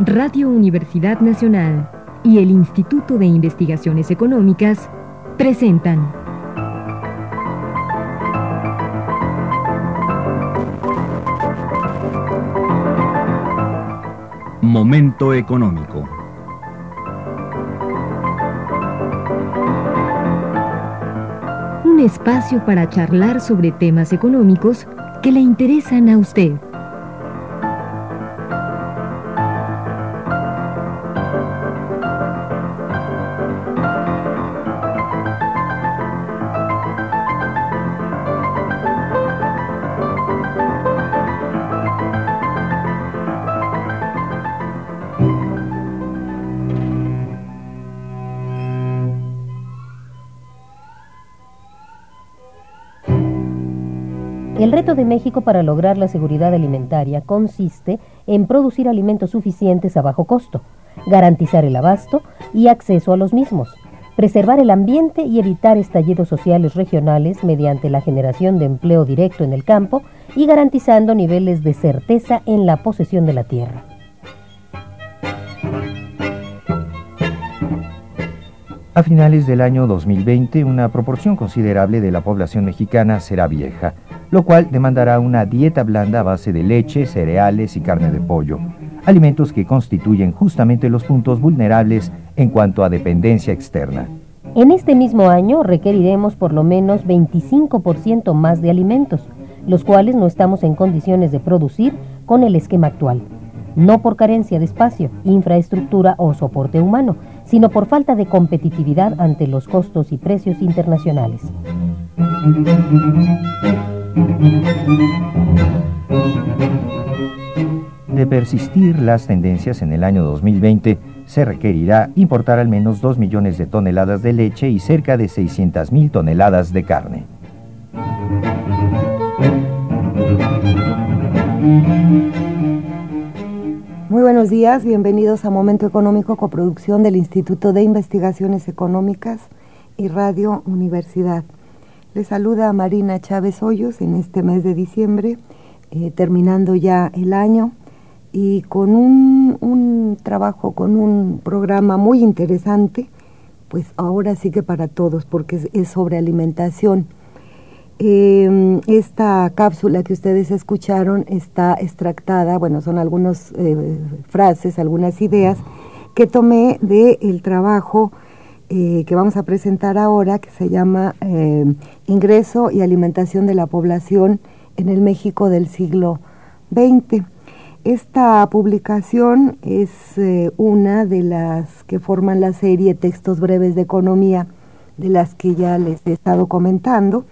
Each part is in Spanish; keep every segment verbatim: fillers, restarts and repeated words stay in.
Radio Universidad Nacional y el Instituto de Investigaciones Económicas presentan Momento Económico. Un espacio para charlar sobre temas económicos que le interesan a usted. El reto de México para lograr la seguridad alimentaria consiste en producir alimentos suficientes a bajo costo, garantizar el abasto y acceso a los mismos, preservar el ambiente y evitar estallidos sociales regionales mediante la generación de empleo directo en el campo y garantizando niveles de certeza en la posesión de la tierra. A finales del año dos mil veinte, una proporción considerable de la población mexicana será vieja, lo cual demandará una dieta blanda a base de leche, cereales y carne de pollo, alimentos que constituyen justamente los puntos vulnerables en cuanto a dependencia externa. En este mismo año requeriremos por lo menos veinticinco por ciento más de alimentos, los cuales no estamos en condiciones de producir con el esquema actual, no por carencia de espacio, infraestructura o soporte humano, sino por falta de competitividad ante los costos y precios internacionales. De persistir las tendencias en el año dos mil veinte, se requerirá importar al menos dos millones de toneladas de leche y cerca de seiscientas mil toneladas de carne. Muy buenos días, bienvenidos a Momento Económico, coproducción del Instituto de Investigaciones Económicas y Radio Universidad. Les saluda Marina Chávez Hoyos en este mes de diciembre, eh, terminando ya el año y con un, un trabajo, con un programa muy interesante, pues ahora sí que para todos, porque es, es sobre alimentación. Eh, esta cápsula que ustedes escucharon está extractada, bueno, son algunas eh, frases, algunas ideas que tomé del trabajo eh, que vamos a presentar ahora, que se llama eh, Ingreso y Alimentación de la Población en el México del siglo veinte. Esta publicación es eh, una de las que forman la serie Textos Breves de Economía, de las que ya les he estado comentando.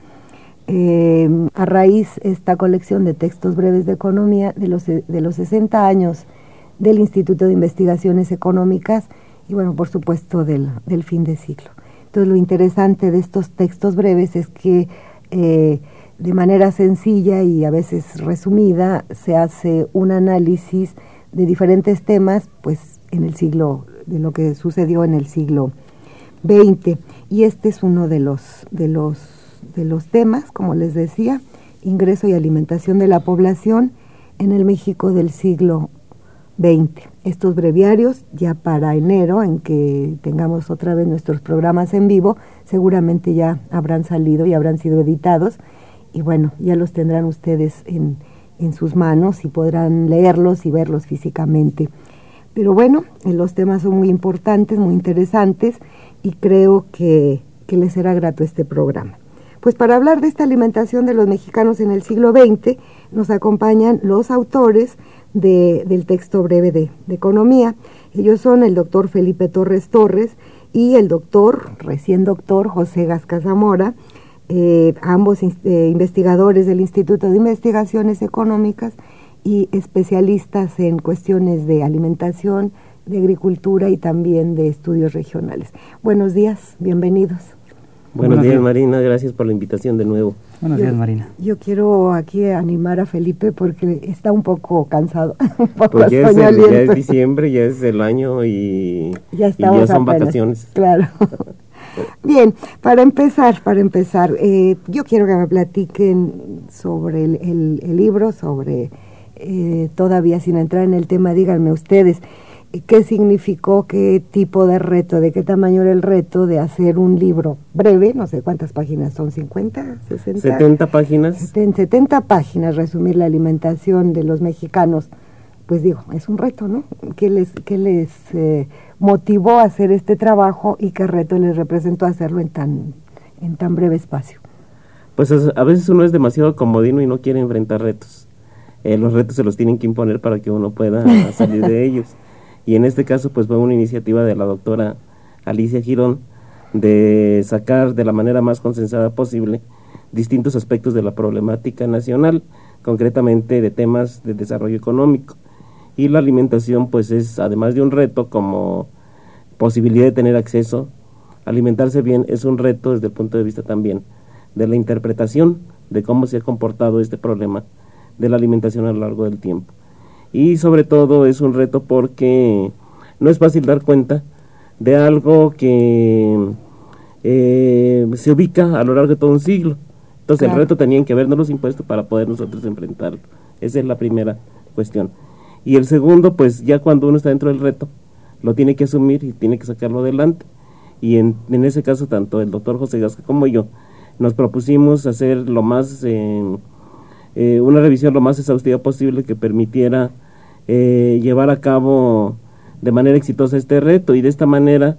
Eh, a raíz esta colección de textos breves de economía de los, de los sesenta años del Instituto de Investigaciones Económicas y bueno, por supuesto del, del fin de siglo. Entonces lo interesante de estos textos breves es que eh, de manera sencilla y a veces resumida se hace un análisis de diferentes temas pues en el siglo, de lo que sucedió en el siglo veinte, y este es uno de los de los de los temas, como les decía, ingreso y alimentación de la población en el México del siglo veinte. Estos breviarios, ya para enero, en que tengamos otra vez nuestros programas en vivo, seguramente ya habrán salido y habrán sido editados, y bueno, ya los tendrán ustedes en, en sus manos y podrán leerlos y verlos físicamente. Pero bueno, los temas son muy importantes, muy interesantes, y creo que, que les será grato este programa. Pues para hablar de esta alimentación de los mexicanos en el siglo veinte, nos acompañan los autores de, del texto breve de, de economía. Ellos son el doctor Felipe Torres Torres y el doctor, recién doctor, José Gasca Zamora, eh, ambos eh, investigadores del Instituto de Investigaciones Económicas y especialistas en cuestiones de alimentación, de agricultura y también de estudios regionales. Buenos días, bienvenidos. Buenos, Buenos días, días, Marina, gracias por la invitación de nuevo. Buenos yo, días, Marina. Yo quiero aquí animar a Felipe porque está un poco cansado, un poco pues ya, es el, ya es diciembre, ya es el año y ya, y ya son apenas, vacaciones. Claro. Bien, para empezar, para empezar, eh, yo quiero que me platiquen sobre el, el, el libro, sobre, eh, todavía sin entrar en el tema, díganme ustedes, ¿qué significó, qué tipo de reto, de qué tamaño era el reto de hacer un libro breve, no sé cuántas páginas son, cincuenta, sesenta? setenta páginas. En setenta páginas resumir la alimentación de los mexicanos, pues digo, es un reto, ¿no? ¿Qué les, qué les eh, motivó a hacer este trabajo y qué reto les representó hacerlo en tan, en tan breve espacio? Pues a veces uno es demasiado comodino y no quiere enfrentar retos. Eh, los retos se los tienen que imponer para que uno pueda salir de ellos. Y en este caso pues fue una iniciativa de la doctora Alicia Girón de sacar de la manera más consensada posible distintos aspectos de la problemática nacional, concretamente de temas de desarrollo económico. Y la alimentación pues es, además de un reto como posibilidad de tener acceso, alimentarse bien es un reto desde el punto de vista también de la interpretación de cómo se ha comportado este problema de la alimentación a lo largo del tiempo. Y sobre todo es un reto porque no es fácil dar cuenta de algo que eh, se ubica a lo largo de todo un siglo. Entonces claro, el reto tenían que vernos los impuestos para poder nosotros enfrentarlo. Esa es la primera cuestión. Y el segundo, pues ya cuando uno está dentro del reto, lo tiene que asumir y tiene que sacarlo adelante. Y en, en ese caso, tanto el doctor José Gasca como yo, nos propusimos hacer lo más... Eh, Eh, una revisión lo más exhaustiva posible que permitiera eh, llevar a cabo de manera exitosa este reto, y de esta manera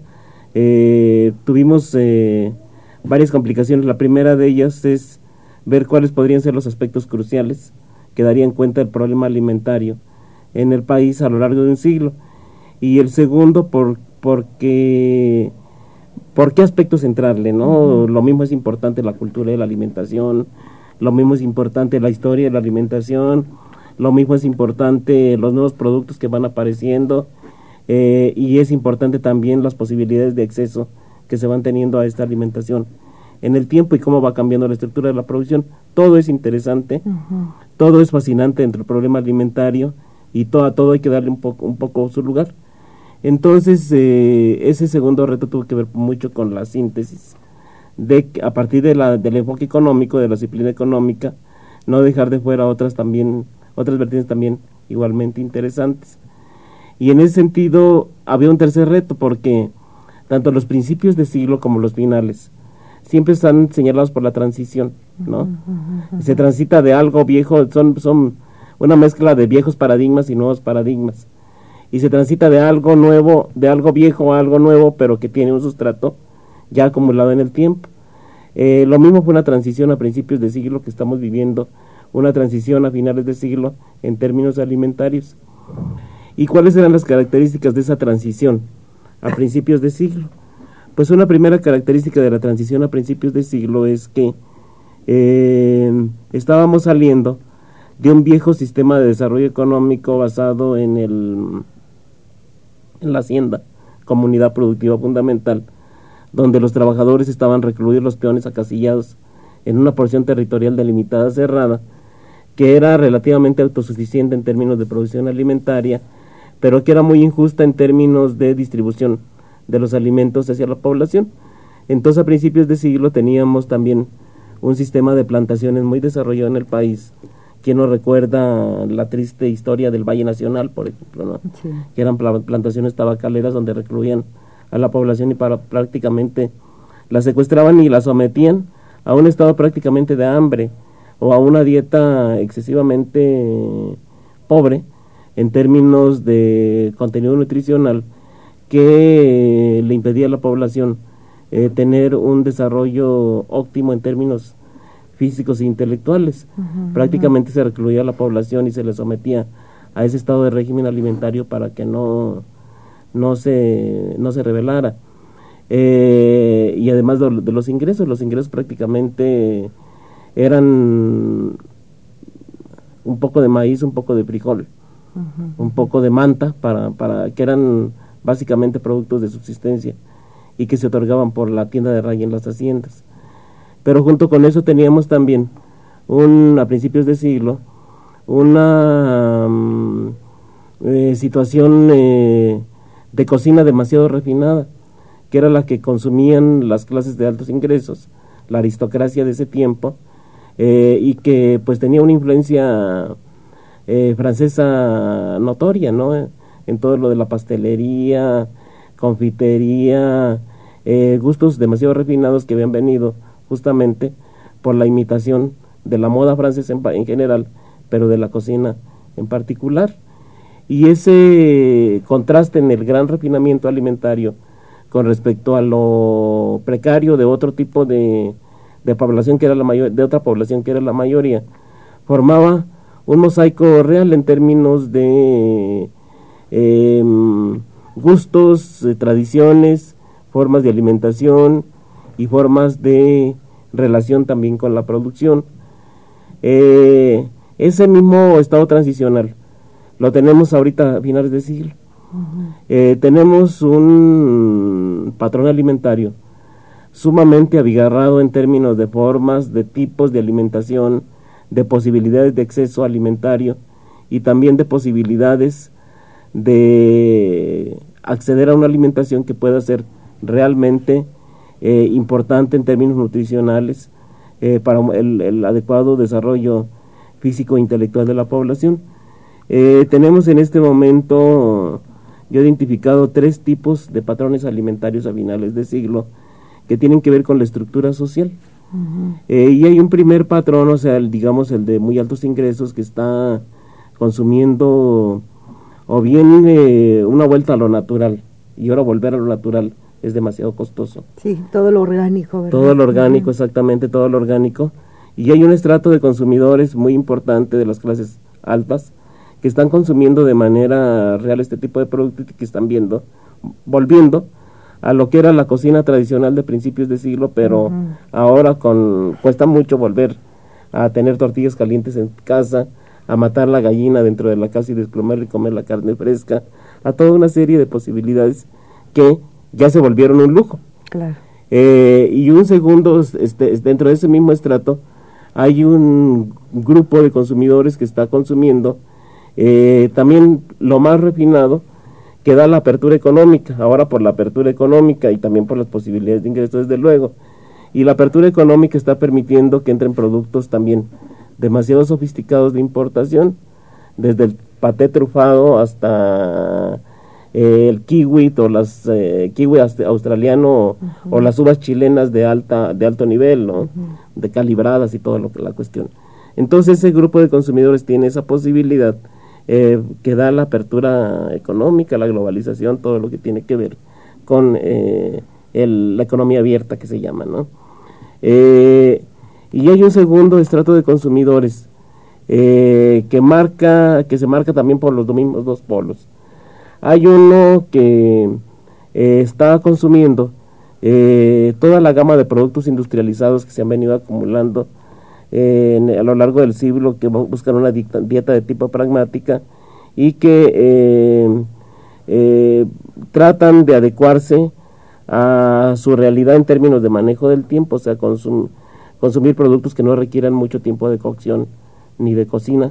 eh, tuvimos eh, varias complicaciones. La primera de ellas es ver cuáles podrían ser los aspectos cruciales que darían cuenta del problema alimentario en el país a lo largo de un siglo, y el segundo por porque por qué aspectos entrarle, ¿no? Uh-huh. Lo mismo es importante la cultura de la alimentación, lo mismo es importante la historia de la alimentación, lo mismo es importante los nuevos productos que van apareciendo, eh, y es importante también las posibilidades de acceso que se van teniendo a esta alimentación en el tiempo y cómo va cambiando la estructura de la producción. Todo es interesante, uh-huh. todo es fascinante dentro del problema alimentario, y todo, a todo hay que darle un poco, un poco su lugar. Entonces, eh, ese segundo reto tuvo que ver mucho con la síntesis de a partir de la, del enfoque económico, de la disciplina económica, no dejar de fuera otras también, otras vertientes también igualmente interesantes. Y en ese sentido había un tercer reto, porque tanto los principios de siglo como los finales siempre están señalados por la transición, ¿no? Uh-huh, uh-huh. Se transita de algo viejo, son, son una mezcla de viejos paradigmas y nuevos paradigmas, y se transita de algo nuevo, de algo viejo a algo nuevo, pero que tiene un sustrato ya acumulado en el tiempo. Eh, lo mismo fue una transición a principios de siglo que estamos viviendo, una transición a finales de siglo en términos alimentarios. ¿Y cuáles eran las características de esa transición a principios de siglo? Pues una primera característica de la transición a principios de siglo es que eh, estábamos saliendo de un viejo sistema de desarrollo económico basado en, el, en la hacienda, comunidad productiva fundamental, donde los trabajadores estaban recluidos, los peones acasillados en una porción territorial delimitada cerrada, que era relativamente autosuficiente en términos de producción alimentaria, pero que era muy injusta en términos de distribución de los alimentos hacia la población. Entonces, a principios de siglo teníamos también un sistema de plantaciones muy desarrollado en el país. ¿Quién no recuerda la triste historia del Valle Nacional, por ejemplo, ¿no? Sí. Que eran plantaciones tabacaleras donde recluían a la población y para prácticamente la secuestraban y la sometían a un estado prácticamente de hambre o a una dieta excesivamente pobre en términos de contenido nutricional, que le impedía a la población eh, tener un desarrollo óptimo en términos físicos e intelectuales. Uh-huh, prácticamente uh-huh. se recluía a la población y se le sometía a ese estado de régimen alimentario para que no no se no se rebelara, eh, y además de, de los ingresos los ingresos prácticamente eran un poco de maíz, un poco de frijol, uh-huh. un poco de manta, para, para que eran básicamente productos de subsistencia y que se otorgaban por la tienda de raya en las haciendas. Pero junto con eso teníamos también un, a principios de siglo una um, eh, situación eh, de cocina demasiado refinada, que era la que consumían las clases de altos ingresos, la aristocracia de ese tiempo, eh, y que pues tenía una influencia eh, francesa notoria, ¿no? en todo lo de la pastelería, confitería, eh, gustos demasiado refinados que habían venido justamente por la imitación de la moda francesa en, en general, pero de la cocina en particular. Y ese contraste en el gran refinamiento alimentario con respecto a lo precario de otro tipo de, de población que era la mayor, de otra población que era la mayoría, formaba un mosaico real en términos de eh, gustos, eh, tradiciones, formas de alimentación y formas de relación también con la producción. Eh, ese mismo estado transicional lo tenemos ahorita a finales de siglo. Uh-huh. Eh, tenemos un patrón alimentario sumamente abigarrado en términos de formas, de tipos de alimentación, de posibilidades de acceso alimentario y también de posibilidades de acceder a una alimentación que pueda ser realmente eh, importante en términos nutricionales eh, para el, el adecuado desarrollo físico e intelectual de la población. Eh, tenemos en este momento, yo he identificado tres tipos de patrones alimentarios a finales de siglo que tienen que ver con la estructura social. Uh-huh. eh, y hay un primer patrón, o sea, el, digamos el de muy altos ingresos, que está consumiendo o bien eh, una vuelta a lo natural, y ahora volver a lo natural es demasiado costoso. Sí, todo lo orgánico, ¿verdad? Todo lo orgánico, uh-huh. exactamente, todo lo orgánico. Y hay un estrato de consumidores muy importante de las clases altas que están consumiendo de manera real este tipo de productos, que están viendo, volviendo a lo que era la cocina tradicional de principios de siglo, pero uh-huh. ahora con cuesta mucho volver a tener tortillas calientes en casa, a matar la gallina dentro de la casa y desplomarla y comer la carne fresca, a toda una serie de posibilidades que ya se volvieron un lujo. Claro. Eh, y un segundo, este, dentro de ese mismo estrato, hay un grupo de consumidores que está consumiendo eh, también lo más refinado, que da la apertura económica, ahora por la apertura económica y también por las posibilidades de ingreso, desde luego, y la apertura económica está permitiendo que entren productos también demasiado sofisticados de importación, desde el paté trufado hasta eh, el kiwi o las eh, kiwi australiano uh-huh. o las uvas chilenas de alta de alto nivel, ¿no? Uh-huh. De calibradas y toda lo que la cuestión. Entonces ese grupo de consumidores tiene esa posibilidad eh, que da la apertura económica, la globalización, todo lo que tiene que ver con eh, el, la economía abierta que se llama, ¿no? Eh, y hay un segundo estrato de consumidores eh, que marca, que se marca también por los mismos dos polos. Hay uno que eh, está consumiendo eh, toda la gama de productos industrializados que se han venido acumulando eh, en, a lo largo del siglo, que buscan una dieta, dieta de tipo pragmática y que eh, eh, tratan de adecuarse a su realidad en términos de manejo del tiempo, o sea, consum, consumir productos que no requieran mucho tiempo de cocción ni de cocina,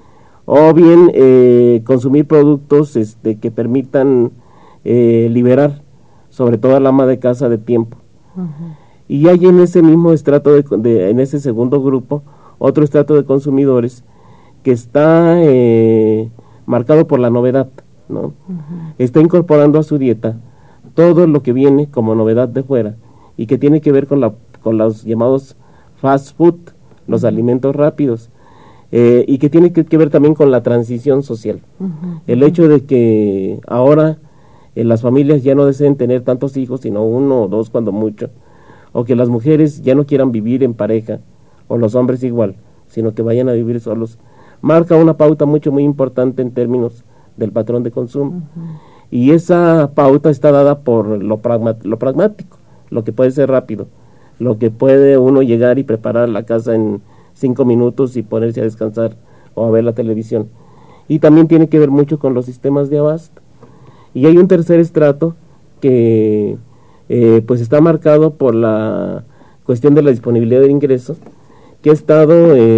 o bien eh, consumir productos este, que permitan eh, liberar sobre todo al ama de casa de tiempo. Uh-huh. Y hay en ese mismo estrato, de, de, en ese segundo grupo, otro estrato de consumidores que está eh, marcado por la novedad, ¿no? Uh-huh. Está incorporando a su dieta todo lo que viene como novedad de fuera y que tiene que ver con, la, con los llamados fast food, los uh-huh. alimentos rápidos, eh, y que tiene que, que ver también con la transición social. Uh-huh. El hecho de que ahora eh, las familias ya no deseen tener tantos hijos, sino uno o dos cuando mucho, o que las mujeres ya no quieran vivir en pareja, o los hombres igual, sino que vayan a vivir solos, marca una pauta mucho muy importante en términos del patrón de consumo. Uh-huh. Y esa pauta está dada por lo, pragma, lo pragmático, lo que puede ser rápido, lo que puede uno llegar y preparar la casa en cinco minutos y ponerse a descansar o a ver la televisión. Y también tiene que ver mucho con los sistemas de abasto. Y hay un tercer estrato que eh, pues está marcado por la cuestión de la disponibilidad de ingresos, que ha estado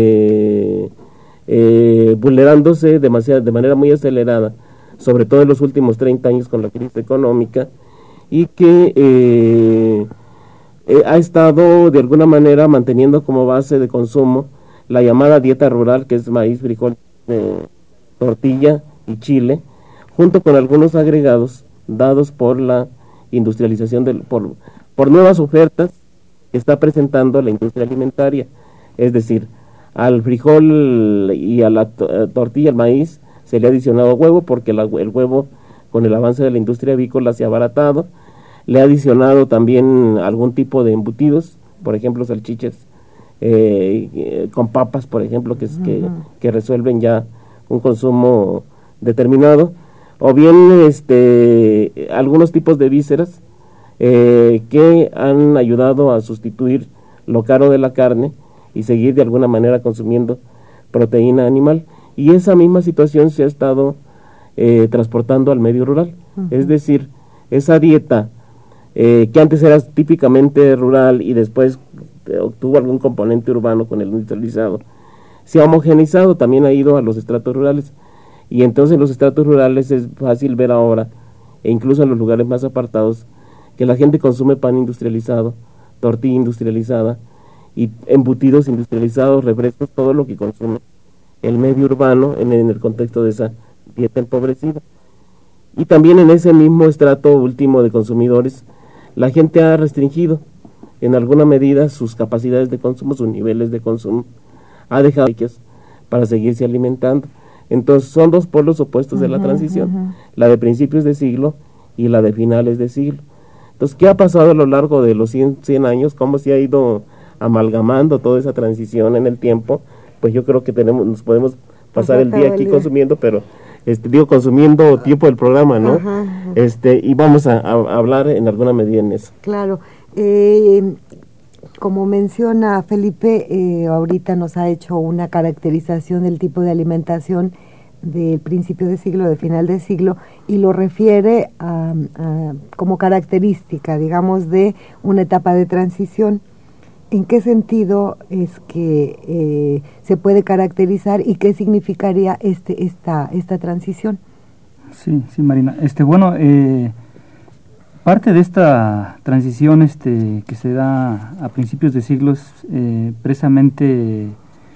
eh, eh, vulnerándose demasiado, de manera muy acelerada, sobre todo en los últimos treinta años con la crisis económica, y que eh, eh, ha estado de alguna manera manteniendo como base de consumo la llamada dieta rural, que es maíz, frijol, eh, tortilla y chile, junto con algunos agregados dados por la industrialización, del, por, por nuevas ofertas que está presentando la industria alimentaria. Es decir, al frijol y a la to- tortilla, al maíz, se le ha adicionado huevo porque la, el huevo, con el avance de la industria avícola, se ha abaratado. Le ha adicionado también algún tipo de embutidos, por ejemplo, salchichas eh, eh, con papas, por ejemplo, que, que, que resuelven ya un consumo determinado, o bien este algunos tipos de vísceras eh, que han ayudado a sustituir lo caro de la carne y seguir de alguna manera consumiendo proteína animal, y esa misma situación se ha estado eh, transportando al medio rural. Uh-huh. Es decir, esa dieta eh, que antes era típicamente rural y después eh, obtuvo algún componente urbano con el industrializado, se ha homogeneizado, también ha ido a los estratos rurales, y entonces en los estratos rurales es fácil ver ahora, e incluso en los lugares más apartados, que la gente consume pan industrializado, tortilla industrializada, y embutidos industrializados, refrescos, todo lo que consume el medio urbano en, en el contexto de esa dieta empobrecida. Y también en ese mismo estrato último de consumidores, la gente ha restringido en alguna medida sus capacidades de consumo, sus niveles de consumo, ha dejado para seguirse alimentando. Entonces son dos polos opuestos uh-huh, de la transición, uh-huh. la de principios de siglo y la de finales de siglo. Entonces, ¿qué ha pasado a lo largo de los cien, cien años? ¿Cómo se ha ido amalgamando toda esa transición en el tiempo? Pues yo creo que tenemos, nos podemos pasar el día aquí el día. consumiendo, pero este digo consumiendo uh-huh. tiempo del programa, ¿no? Uh-huh, uh-huh. Este y vamos a, a hablar en alguna medida en eso. Claro. Eh, como menciona Felipe, eh, ahorita nos ha hecho una caracterización del tipo de alimentación del principio de siglo, de final de siglo, y lo refiere a, a, como característica, digamos, de una etapa de transición. ¿En qué sentido es que eh, se puede caracterizar y qué significaría este esta esta transición? Sí, sí, Marina. Este, bueno, eh, parte de esta transición este, que se da a principios de siglos, eh, precisamente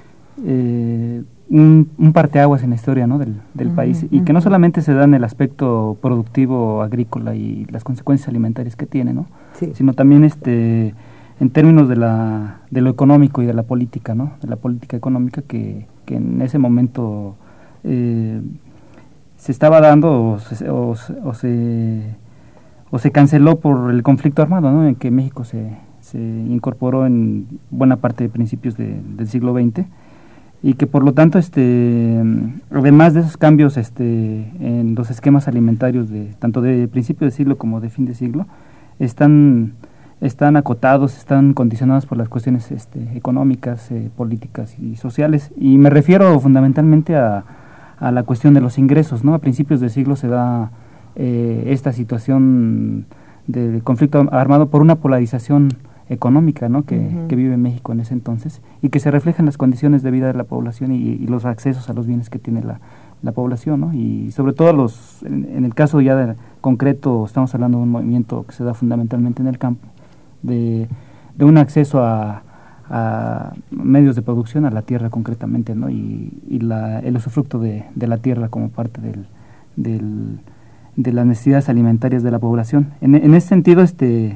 eh, un, un parteaguas en la historia, ¿no? del, del uh-huh, país, y uh-huh. que no solamente se da en el aspecto productivo agrícola y las consecuencias alimentarias que tiene, ¿no? Sí. Sino también este en términos de la de lo económico y de la política, ¿no? De la política económica que, que en ese momento eh, se estaba dando o se, o, o se o se canceló por el conflicto armado, ¿no? En que México se, se incorporó en buena parte de principios de, del siglo veinte, y que por lo tanto este además de esos cambios este en los esquemas alimentarios de tanto de principio de siglo como de fin de siglo están están acotados, están condicionados por las cuestiones este, económicas, eh, políticas y sociales, y me refiero fundamentalmente a, a la cuestión de los ingresos, ¿no? A principios de siglo se da eh, esta situación de conflicto armado por una polarización económica, ¿no? que, uh-huh. que vive México en ese entonces, y que se refleja en las condiciones de vida de la población y, y los accesos a los bienes que tiene la, la población, ¿no? Y sobre todo los en, en el caso ya de, concreto, estamos hablando de un movimiento que se da fundamentalmente en el campo, de, de un acceso a, a medios de producción, a la tierra concretamente, ¿no? Y, y la, el usufructo de, de la tierra como parte del, del, de las necesidades alimentarias de la población. En, en ese sentido, este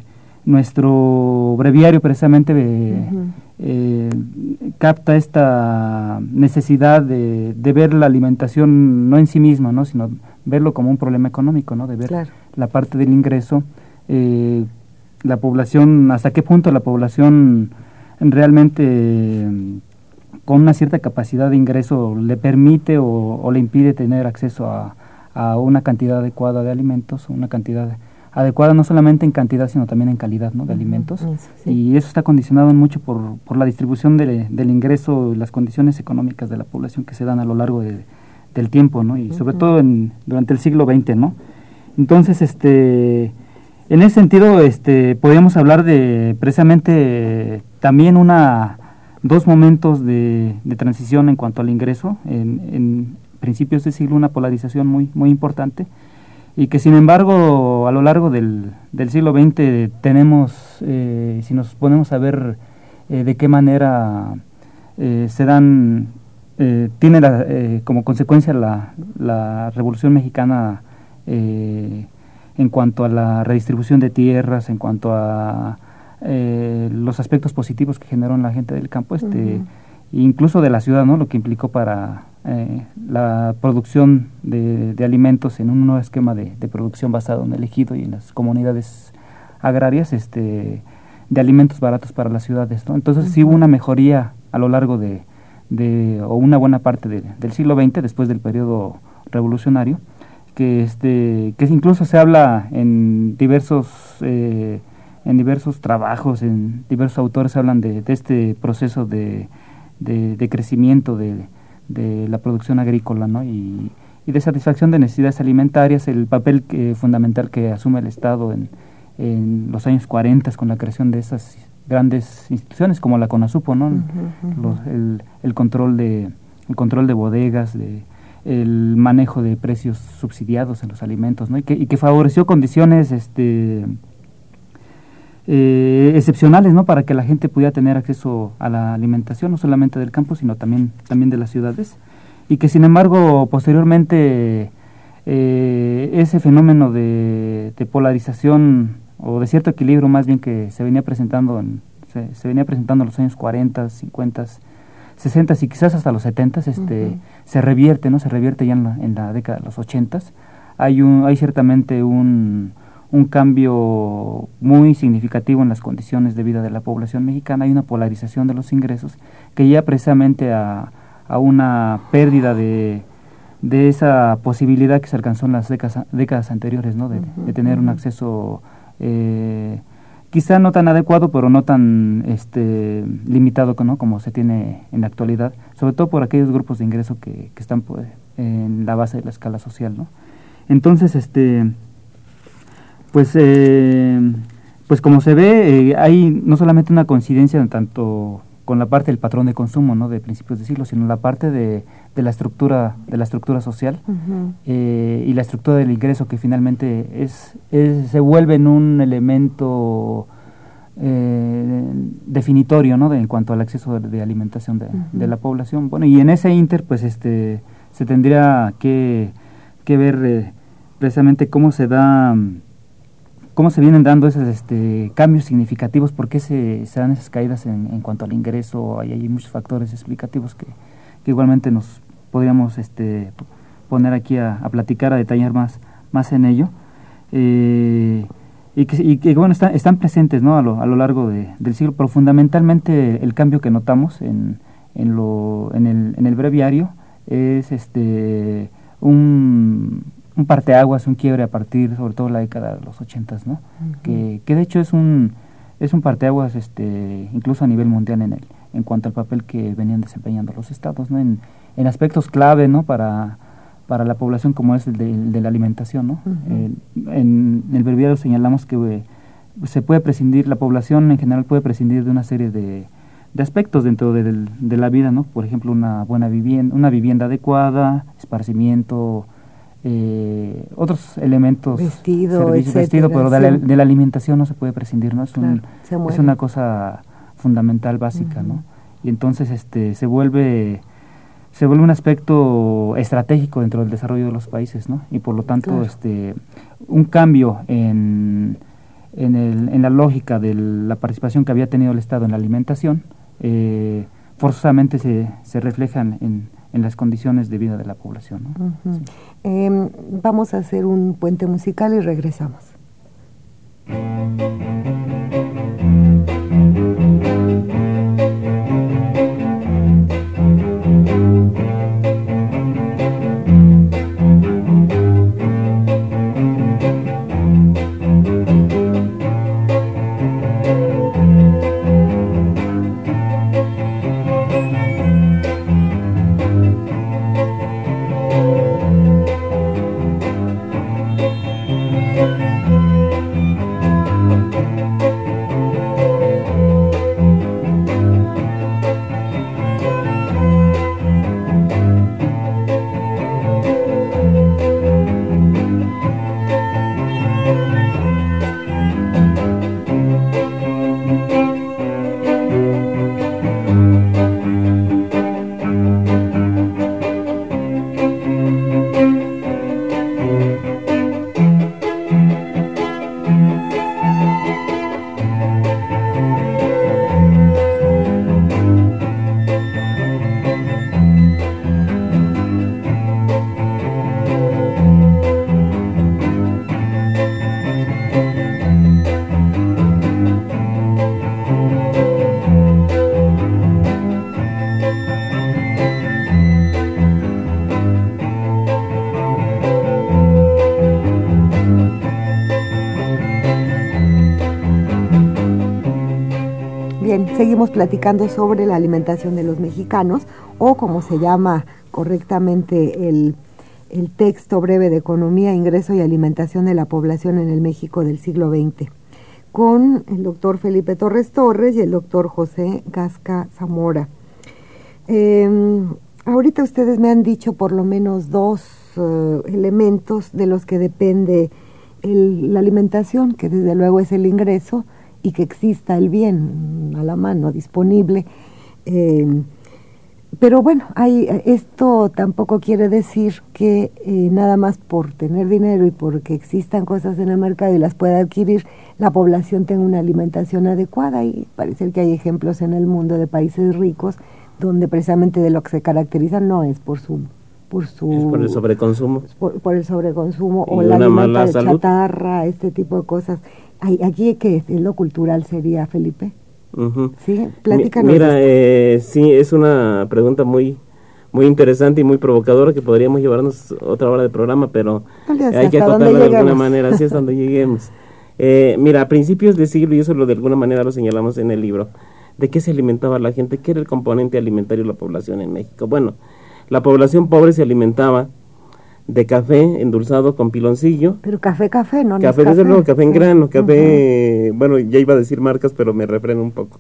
nuestro breviario precisamente eh, uh-huh. eh, capta esta necesidad de, de ver la alimentación no en sí misma, ¿no? Sino verlo como un problema económico, ¿no? De ver claro. la parte del ingreso, eh, la población, hasta qué punto la población realmente eh, con una cierta capacidad de ingreso le permite o, o le impide tener acceso a, a una cantidad adecuada de alimentos, una cantidad adecuada no solamente en cantidad sino también en calidad, ¿no? de uh-huh, alimentos, eso, sí. Y eso está condicionado mucho por, por la distribución de, del ingreso y las condiciones económicas de la población que se dan a lo largo de, del tiempo, ¿no? Y uh-huh. sobre todo en, durante el siglo veinte, ¿no? Entonces, este en ese sentido, este, podríamos hablar de precisamente también una dos momentos de, de transición en cuanto al ingreso, en, en principios de siglo una polarización muy muy importante, y que sin embargo a lo largo del, del siglo veinte tenemos, eh, si nos ponemos a ver eh, de qué manera eh, se dan, eh, tiene la, eh, como consecuencia la, la Revolución Mexicana eh, en cuanto a la redistribución de tierras, en cuanto a eh, los aspectos positivos que generó en la gente del campo, este, uh-huh. incluso de la ciudad, ¿no? Lo que implicó para eh, la producción de, de alimentos en un nuevo esquema de, de producción basado en el ejido y en las comunidades agrarias, este, de alimentos baratos para las ciudades, ¿no? Entonces uh-huh. sí hubo una mejoría a lo largo de, de o una buena parte de, del siglo veinte, después del periodo revolucionario, que este que incluso se habla en diversos eh, en diversos trabajos, en diversos autores hablan de, de este proceso de, de, de crecimiento de, de la producción agrícola, ¿no? y, y de satisfacción de necesidades alimentarias, el papel que, fundamental que asume el Estado en, en los años cuarenta con la creación de esas grandes instituciones como la CONASUPO, ¿no? Uh-huh, uh-huh. Los, el, el control de el control de bodegas, de el manejo de precios subsidiados en los alimentos, ¿no? y, que, y que favoreció condiciones este eh, excepcionales, ¿no? Para que la gente pudiera tener acceso a la alimentación, no solamente del campo, sino también, también de las ciudades, y que sin embargo posteriormente eh, ese fenómeno de, de polarización o de cierto equilibrio más bien que se venía presentando en, se, se venía presentando en los años cuarenta, cincuenta, sesenta y quizás hasta los setenta, este, uh-huh. se revierte, ¿no? Se revierte ya en la, en la década de los ochenta. Hay un, hay ciertamente un, un cambio muy significativo en las condiciones de vida de la población mexicana. Hay una polarización de los ingresos que lleva precisamente a, a una pérdida de, de esa posibilidad que se alcanzó en las décadas, décadas anteriores, ¿no? De, uh-huh. de tener un acceso eh, quizá no tan adecuado, pero no tan este, limitado, ¿no? Como se tiene en la actualidad, sobre todo por aquellos grupos de ingreso que, que están pues, en la base de la escala social, ¿no? Entonces, este, pues, eh, pues como se ve, eh, hay no solamente una coincidencia tanto con la parte del patrón de consumo, ¿no? De principios de siglo, sino la parte de, de la estructura de la estructura social uh-huh. eh, y la estructura del ingreso, que finalmente es, es se vuelve en un elemento eh, definitorio, ¿no? De, en cuanto al acceso de, de alimentación de, uh-huh. de la población. Bueno, y en ese inter pues este se tendría que, que ver eh, precisamente cómo se da cómo se vienen dando esos este, cambios significativos, por qué se, se dan esas caídas en, en cuanto al ingreso. Hay, hay muchos factores explicativos que, que igualmente nos podríamos este, poner aquí a, a platicar, a detallar más, más en ello, eh, y que, y que bueno, está, están presentes, ¿no? a, lo, a lo largo de, del siglo, pero fundamentalmente el cambio que notamos en, en, lo, en, el, en el breviario es este un... un parteaguas, un quiebre a partir, sobre todo la década de los ochentas, ¿no? Uh-huh. Que, que de hecho es un es un parteaguas, este, incluso a nivel mundial en el, en cuanto al papel que venían desempeñando los estados, ¿no? En, en aspectos clave, ¿no? Para para la población, como es el de, el de la alimentación, ¿no? Uh-huh. eh, en, en el breviario señalamos que eh, se puede prescindir, la población en general puede prescindir de una serie de de aspectos dentro de, de, de la vida, ¿no? Por ejemplo, una buena vivienda, una vivienda adecuada, esparcimiento, Eh, otros elementos, vestido, servicios, etcétera, vestido, pero sí. de, la, de la alimentación no se puede prescindir, ¿no? Es, claro, un, es una cosa fundamental, básica, uh-huh. ¿no? Y entonces este se vuelve se vuelve un aspecto estratégico dentro del desarrollo de los países, ¿no? Y por lo tanto claro. este un cambio en en, el, en la lógica de la participación que había tenido el Estado en la alimentación eh, forzosamente se, se reflejan en en las condiciones de vida de la población, ¿no? Uh-huh. Sí. Eh, vamos a hacer un puente musical y regresamos. seguimos platicando sobre la alimentación de los mexicanos, o como se llama correctamente el, el texto breve de Economía, Ingreso y Alimentación de la Población en el México del siglo veinte, con el doctor Felipe Torres Torres y el doctor José Gasca Zamora. Eh, ahorita ustedes me han dicho por lo menos dos uh, elementos de los que depende el, la alimentación, que desde luego es el ingreso y que exista el bien a la mano, disponible. Eh, pero bueno, hay, esto tampoco quiere decir que eh, nada más por tener dinero y porque existan cosas en el mercado y las pueda adquirir, la población tenga una alimentación adecuada, y parece que hay ejemplos en el mundo de países ricos donde precisamente de lo que se caracteriza no es por su por su es por el sobreconsumo por, por el sobreconsumo y o la mala de salud, chatarra, este tipo de cosas. Hay, aquí que es lo cultural sería, Felipe. Uh-huh. Sí, platícanos. Mira, eh, sí, es una pregunta muy muy interesante y muy provocadora que podríamos llevarnos otra hora de programa, pero no hay que acotarla de alguna manera, así es donde lleguemos. Eh, mira, a principios de siglo, y eso lo de alguna manera lo señalamos en el libro, ¿de qué se alimentaba la gente? ¿Qué era el componente alimentario de la población en México? Bueno, la población pobre se alimentaba de café endulzado con piloncillo. Pero café, café, ¿no? Café, desde luego, café en grano, café, uh-huh. Bueno, ya iba a decir marcas, pero me refreno un poco.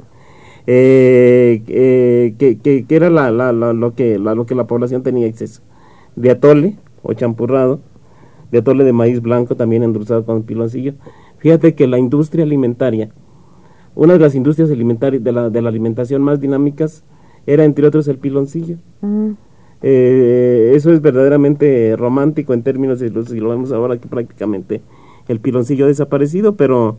Eh, eh, que, que, que era la, la, la, lo, que, la, lo que la población tenía acceso. De atole, o champurrado, de atole de maíz blanco, también endulzado con piloncillo. Fíjate que la industria alimentaria, una de las industrias alimentarias de la, de la alimentación más dinámicas, era entre otros el piloncillo. Uh-huh. Eh, eso es verdaderamente romántico en términos de si lo vemos ahora, que prácticamente el piloncillo ha desaparecido, pero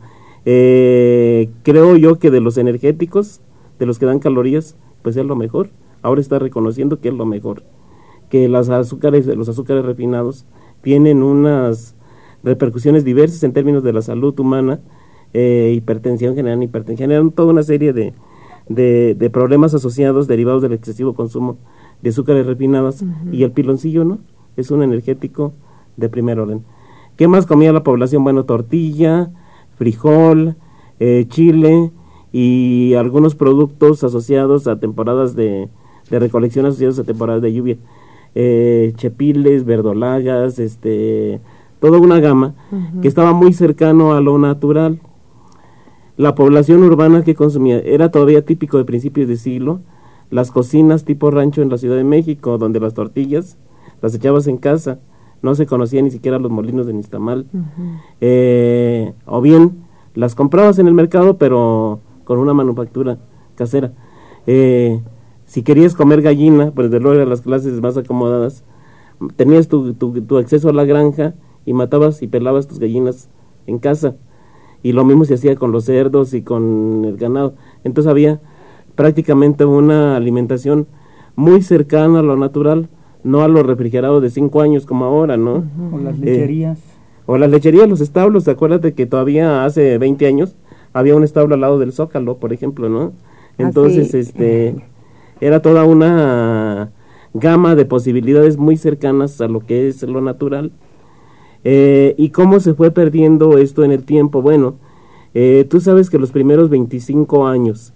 eh, creo yo que de los energéticos, de los que dan calorías, pues es lo mejor. Ahora está reconociendo que es lo mejor, que las azúcares, los azúcares refinados tienen unas repercusiones diversas en términos de la salud humana, eh, hipertensión, generan hipertensión, generan toda una serie de, de, de problemas asociados derivados del excesivo consumo de azúcares refinadas, uh-huh. Y el piloncillo, ¿no? Es un energético de primer orden. ¿Qué más comía la población? Bueno, tortilla, frijol, eh, chile y algunos productos asociados a temporadas de, de recolección, asociados a temporadas de lluvia, eh, chepiles, verdolagas, este, toda una gama, uh-huh. Que estaba muy cercano a lo natural. La población urbana que consumía era todavía típico de principios de siglo. Las cocinas tipo rancho en la Ciudad de México, donde las tortillas las echabas en casa, no se conocían ni siquiera los molinos de nixtamal, uh-huh. eh, o bien las comprabas en el mercado, pero con una manufactura casera. Eh, si querías comer gallina, pues desde luego eran las clases más acomodadas, tenías tu, tu, tu acceso a la granja y matabas y pelabas tus gallinas en casa, y lo mismo se hacía con los cerdos y con el ganado. Entonces había prácticamente una alimentación muy cercana a lo natural, no a lo refrigerado de cinco años como ahora, ¿no? Uh-huh. O las lecherías. Eh, o las lecherías, los establos. Acuérdate que todavía hace veinte años había un establo al lado del Zócalo, por ejemplo, ¿no? Entonces, ah, sí. este, era toda una gama de posibilidades muy cercanas a lo que es lo natural. Eh, ¿Y cómo se fue perdiendo esto en el tiempo? Bueno, eh, tú sabes que los primeros veinticinco años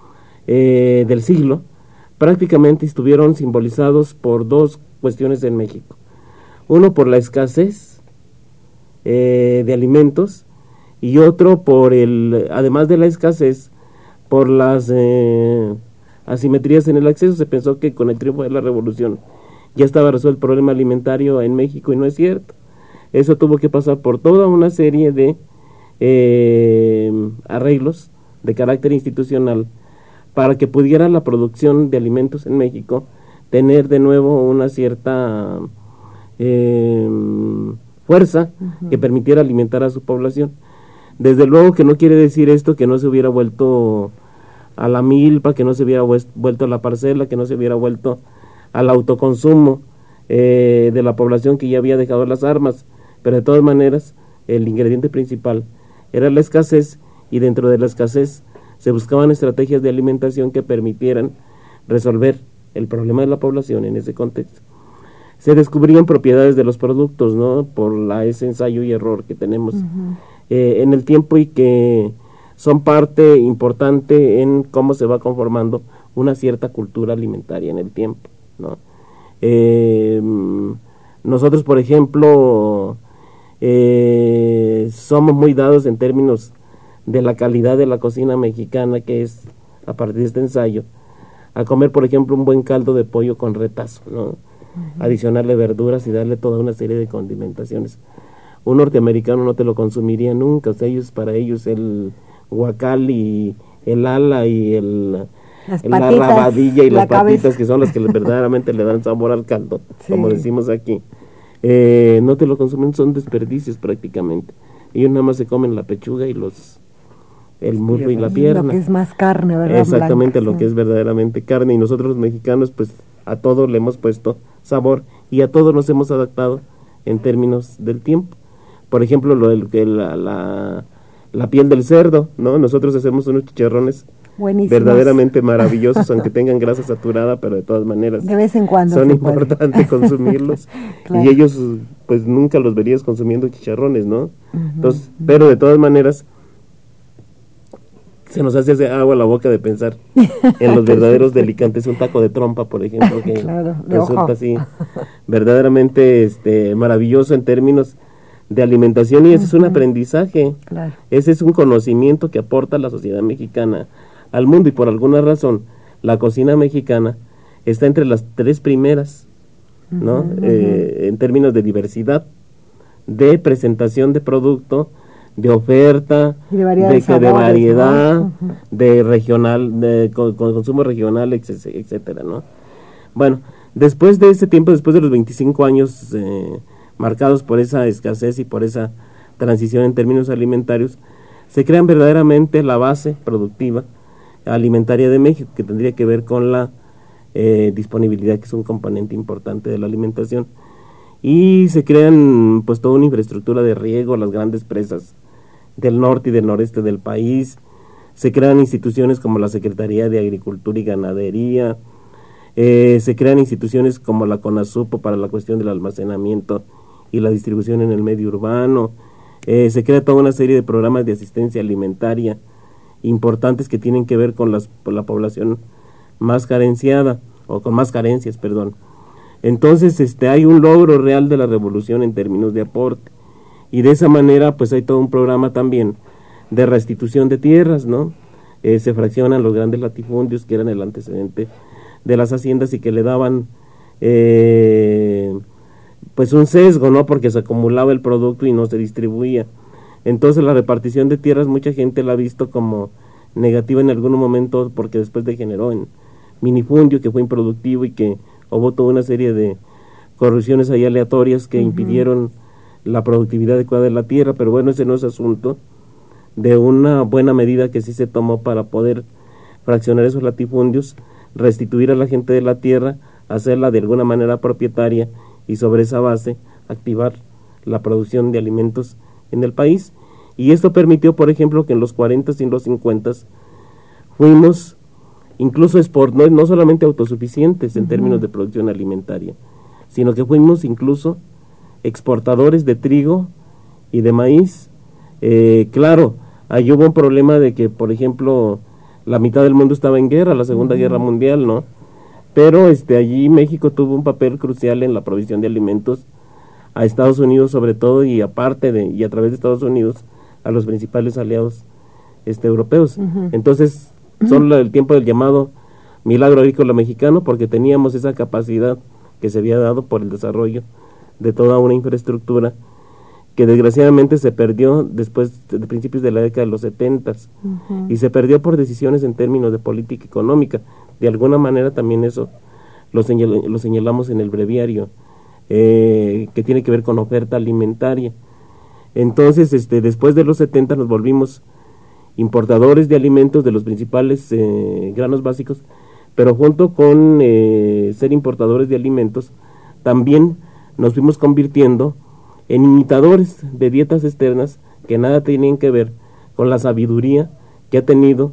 Eh, del siglo prácticamente estuvieron simbolizados por dos cuestiones en México. Uno por la escasez eh, de alimentos, y otro por el, además de la escasez, por las eh, asimetrías en el acceso. Se pensó que con el triunfo de la revolución ya estaba resuelto el problema alimentario en México, y no es cierto. Eso tuvo que pasar por toda una serie de eh, arreglos de carácter institucional para que pudiera la producción de alimentos en México tener de nuevo una cierta eh, fuerza, uh-huh. Que permitiera alimentar a su población. Desde luego que no quiere decir esto que no se hubiera vuelto a la milpa, que no se hubiera vuelto a la parcela, que no se hubiera vuelto al autoconsumo eh, de la población que ya había dejado las armas, pero de todas maneras el ingrediente principal era la escasez, y dentro de la escasez se buscaban estrategias de alimentación que permitieran resolver el problema de la población en ese contexto. Se descubrían propiedades de los productos, ¿no? Por la, ese ensayo y error que tenemos uh-huh. eh, en el tiempo, y que son parte importante en cómo se va conformando una cierta cultura alimentaria en el tiempo, ¿no? Eh, nosotros, por ejemplo, eh, somos muy dados en términos de la calidad de la cocina mexicana, que es a partir de este ensayo, a comer, por ejemplo, un buen caldo de pollo con retazo, ¿no? Uh-huh. Adicionarle verduras y darle toda una serie de condimentaciones. Un norteamericano no te lo consumiría nunca, o sea, ellos, para ellos el guacal y el ala y el, las la patitas, rabadilla y la las patitas, cabeza, que son las que verdaderamente le dan sabor al caldo, sí, como decimos aquí, eh, no te lo consumen, son desperdicios prácticamente. Ellos nada más se comen la pechuga y los el muslo y la pierna. Lo que es más carne, ¿verdad? Exactamente, Blanca, lo sí. que es verdaderamente carne, y nosotros los mexicanos pues a todo le hemos puesto sabor y a todo nos hemos adaptado en términos del tiempo. Por ejemplo, lo del, la, la, la piel del cerdo, ¿no? Nosotros hacemos unos chicharrones buenísimos, verdaderamente maravillosos, aunque tengan grasa saturada, pero de todas maneras de vez en cuando son importantes consumirlos. Claro. Y ellos pues nunca los verías consumiendo chicharrones, ¿no? Uh-huh. Entonces, pero de todas maneras se nos hace hacer agua a la boca de pensar en los verdaderos delicantes, un taco de trompa, por ejemplo, que claro, resulta así verdaderamente este maravilloso en términos de alimentación, y ese uh-huh. es un aprendizaje, claro. Ese es un conocimiento que aporta la sociedad mexicana al mundo, y por alguna razón la cocina mexicana está entre las tres primeras, ¿no? Uh-huh. Eh, en términos de diversidad, de presentación de producto, de oferta, de variedad, de, de, sabores, de, variedad ¿no? Uh-huh. de regional, de con, con consumo regional, etcétera, ¿no? Bueno, después de ese tiempo, después de los veinticinco años eh, marcados por esa escasez y por esa transición en términos alimentarios, se crean verdaderamente la base productiva alimentaria de México, que tendría que ver con la eh, disponibilidad, que es un componente importante de la alimentación, y se crean pues toda una infraestructura de riego, las grandes presas del norte y del noreste del país, se crean instituciones como la Secretaría de Agricultura y Ganadería, eh, se crean instituciones como la CONASUPO para la cuestión del almacenamiento y la distribución en el medio urbano, eh, se crea toda una serie de programas de asistencia alimentaria importantes que tienen que ver con las, con la población más carenciada, o con más carencias, perdón. Entonces este hay un logro real de la revolución en términos de aporte, y de esa manera pues hay todo un programa también de restitución de tierras, ¿no? Eh, se fraccionan los grandes latifundios, que eran el antecedente de las haciendas y que le daban eh, pues un sesgo, ¿no? Porque se acumulaba el producto y no se distribuía. Entonces la repartición de tierras mucha gente la ha visto como negativa en algún momento, porque después degeneró en minifundio, que fue improductivo y que hubo toda una serie de corrupciones ahí aleatorias que uh-huh. impidieron la productividad adecuada de la tierra. Pero bueno, ese no es asunto de una buena medida que sí se tomó para poder fraccionar esos latifundios, restituir a la gente de la tierra, hacerla de alguna manera propietaria y sobre esa base activar la producción de alimentos en el país. Y esto permitió, por ejemplo, que en los cuarentas y en los cincuentas fuimos incluso export, no, no solamente autosuficientes en uh-huh. términos de producción alimentaria, sino que fuimos incluso exportadores de trigo y de maíz. Eh, claro, ahí hubo un problema de que, por ejemplo, la mitad del mundo estaba en guerra, la Segunda uh-huh. Guerra Mundial, ¿no? Pero este allí México tuvo un papel crucial en la provisión de alimentos a Estados Unidos sobre todo, y aparte de, y a través de Estados Unidos, a los principales aliados este europeos. Uh-huh. Entonces, son el tiempo del llamado milagro agrícola mexicano, porque teníamos esa capacidad que se había dado por el desarrollo de toda una infraestructura que desgraciadamente se perdió después de principios de la década de los setentas, uh-huh. y se perdió por decisiones en términos de política económica. De alguna manera también eso lo, señal, lo señalamos en el breviario, eh, que tiene que ver con oferta alimentaria. Entonces, este, después de los setenta nos volvimos importadores de alimentos de los principales eh, granos básicos, pero junto con eh, ser importadores de alimentos, también nos fuimos convirtiendo en imitadores de dietas externas que nada tenían que ver con la sabiduría que ha tenido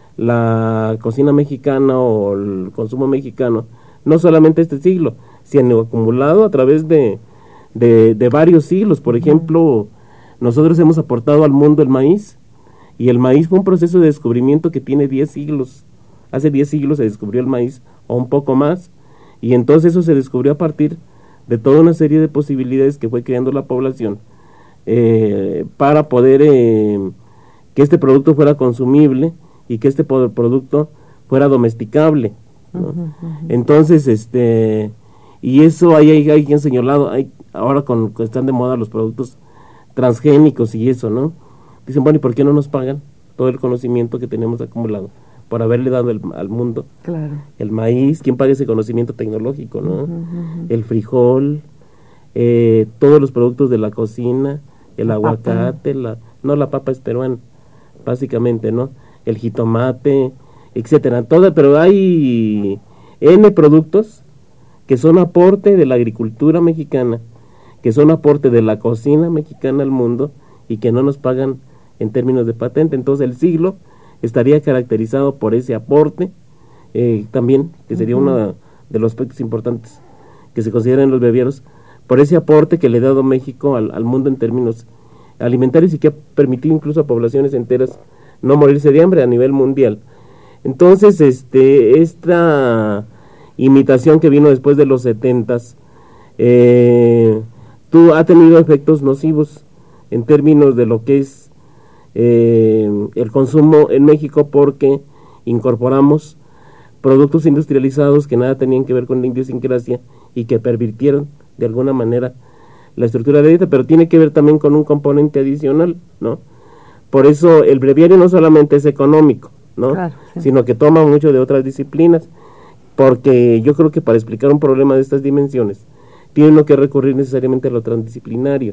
la cocina mexicana o el consumo mexicano, no solamente este siglo, sino acumulado a través de, de, de varios siglos. Por ejemplo, nosotros hemos aportado al mundo el maíz, Y el maíz fue un proceso de descubrimiento que tiene diez siglos. Hace diez siglos se descubrió el maíz, o un poco más, y entonces eso se descubrió a partir de toda una serie de posibilidades que fue creando la población eh, para poder eh, que este producto fuera consumible y que este producto fuera domesticable, ¿no? Uh-huh, uh-huh. Entonces, este, y eso hay, hay, hay quien señalado, hay, ahora con, con están de moda los productos transgénicos y eso, ¿no? Dicen, bueno, ¿y por qué no nos pagan todo el conocimiento que tenemos acumulado por haberle dado el, al mundo? Claro. El maíz, ¿quién paga ese conocimiento tecnológico, no? Uh-huh, uh-huh. El frijol, eh, todos los productos de la cocina, el la aguacate, papa. la no, la papa es peruana, básicamente, ¿no? El jitomate, etcétera, toda, pero hay N productos que son aporte de la agricultura mexicana, que son aporte de la cocina mexicana al mundo y que no nos pagan en términos de patente. Entonces el siglo estaría caracterizado por ese aporte, eh, también, que sería uh-huh. uno de los aspectos importantes que se consideran los breviarios, por ese aporte que le ha dado México al, al mundo en términos alimentarios y que ha permitido incluso a poblaciones enteras no morirse de hambre a nivel mundial. Entonces, este, esta imitación que vino después de los setentas, eh, tú, ha tenido efectos nocivos en términos de lo que es eh, el consumo en México, porque incorporamos productos industrializados que nada tenían que ver con la idiosincrasia y que pervirtieron de alguna manera la estructura de la dieta, pero tiene que ver también con un componente adicional, ¿no? Por eso el breviario no solamente es económico, ¿no? Claro, sí. Sino que toma mucho de otras disciplinas, porque yo creo que para explicar un problema de estas dimensiones tiene uno que recurrir necesariamente a lo transdisciplinario.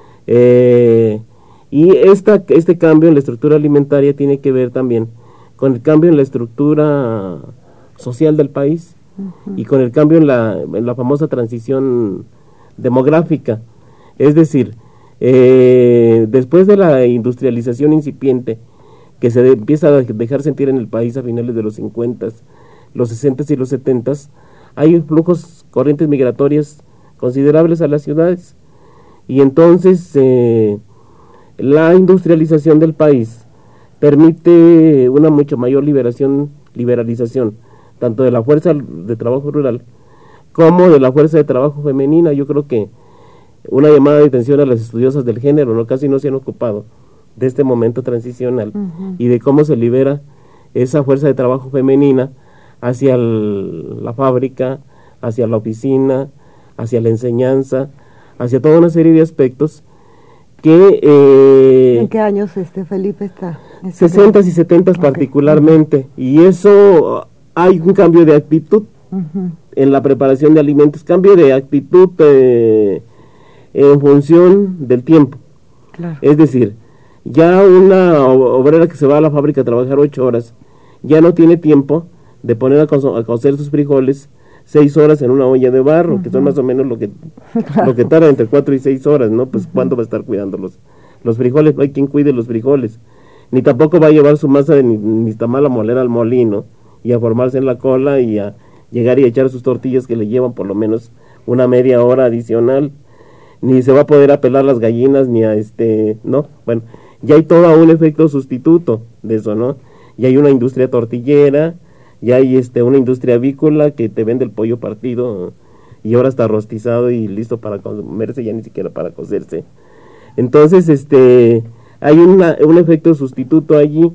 Eh, y esta, este cambio en la estructura alimentaria tiene que ver también con el cambio en la estructura social del país uh-huh. y con el cambio en la, en la famosa transición demográfica. Es decir, eh, después de la industrialización incipiente que se de, empieza a dejar sentir en el país a finales de los cincuenta, los sesenta y los setenta, hay flujos, corrientes migratorias considerables a las ciudades, y entonces eh, la industrialización del país permite una mucho mayor liberación, liberalización, tanto de la fuerza de trabajo rural como de la fuerza de trabajo femenina. Yo creo que una llamada de atención a las estudiosas del género, no casi no se han ocupado de este momento transicional uh-huh. y de cómo se libera esa fuerza de trabajo femenina hacia el, la fábrica, hacia la oficina, hacia la enseñanza, hacia toda una serie de aspectos que... Eh, ¿En qué años este Felipe está? Este sesentas y setentas okay. particularmente, uh-huh. y eso hay un cambio de actitud uh-huh. en la preparación de alimentos, cambio de actitud eh, en función del tiempo. Claro. Es decir, ya una obrera que se va a la fábrica a trabajar ocho horas, ya no tiene tiempo de poner a, co- a cocer sus frijoles seis horas en una olla de barro, uh-huh. que son más o menos lo que claro. lo que tarda entre cuatro y seis horas, ¿no? Pues uh-huh. ¿cuándo va a estar cuidando los, los frijoles? No hay quien cuide los frijoles, ni tampoco va a llevar su masa de ni, ni tamal a moler al molino y a formarse en la cola y a llegar y a echar sus tortillas que le llevan por lo menos una media hora adicional, ni se va a poder apelar las gallinas, ni a este, ¿no? Bueno, ya hay todo un efecto sustituto de eso, ¿no? Ya hay una industria tortillera, ya hay este una industria avícola que te vende el pollo partido y ahora está rostizado y listo para comerse, ya ni siquiera para cocerse. Entonces, este, hay una, un efecto sustituto allí,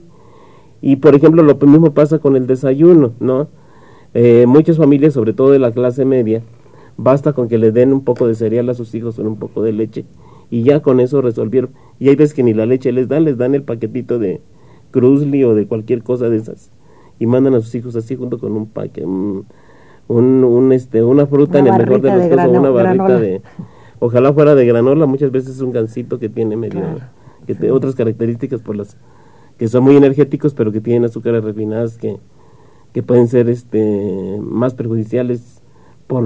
y por ejemplo lo mismo pasa con el desayuno, ¿no? Eh, muchas familias, sobre todo de la clase media, basta con que le den un poco de cereal a sus hijos o un poco de leche, y ya con eso resolvieron. Y hay veces que ni la leche les dan, les dan el paquetito de Cruzli o de cualquier cosa de esas, y mandan a sus hijos así junto con un paquete, un, un, un este, una fruta, una en el mejor de los de casos, grano, una barrita granola. de, ojalá fuera de granola, muchas veces es un gansito que tiene medio, claro, que sí. te, otras características por las que son muy energéticos, pero que tienen azúcares refinadas que, que pueden ser este más perjudiciales por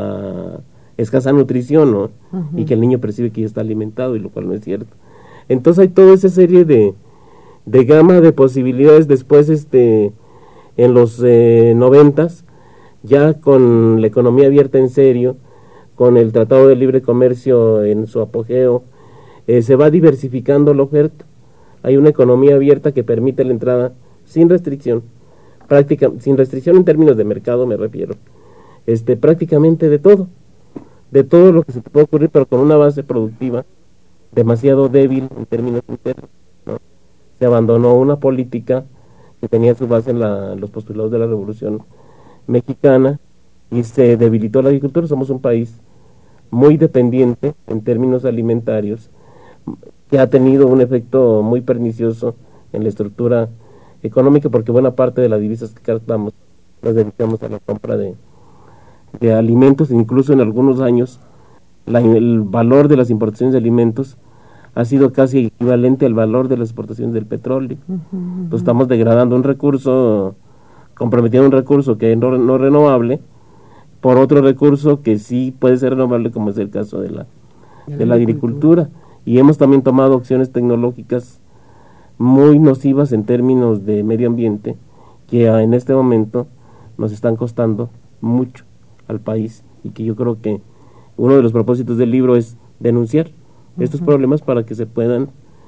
la escasa nutrición, ¿no? Uh-huh. Y que el niño percibe que ya está alimentado, y lo cual no es cierto. Entonces hay toda esa serie de, de gama de posibilidades. Después, este en los eh, noventas, ya con la economía abierta en serio, con el Tratado de Libre Comercio en su apogeo, eh, se va diversificando la oferta. hay una economía abierta que permite la entrada sin restricción, práctica, sin restricción en términos de mercado me refiero, este, prácticamente de todo, de todo lo que se te puede ocurrir, pero con una base productiva demasiado débil en términos internos, ¿no? Se abandonó una política que tenía su base en la, los postulados de la Revolución Mexicana y se debilitó la agricultura. Somos un país muy dependiente en términos alimentarios, que ha tenido un efecto muy pernicioso en la estructura económica, porque buena parte de las divisas que captamos las dedicamos a la compra de, de alimentos. Incluso en algunos años la, el valor de las importaciones de alimentos ha sido casi equivalente al valor de las exportaciones del petróleo. Uh-huh, uh-huh. Entonces estamos degradando un recurso, comprometiendo un recurso que es no, no renovable por otro recurso que sí puede ser renovable, como es el caso de la, de la agricultura. Y hemos también tomado acciones tecnológicas muy nocivas en términos de medio ambiente, que en este momento nos están costando mucho al país, y que yo creo que uno de los propósitos del libro es denunciar uh-huh. estos problemas para que se puedan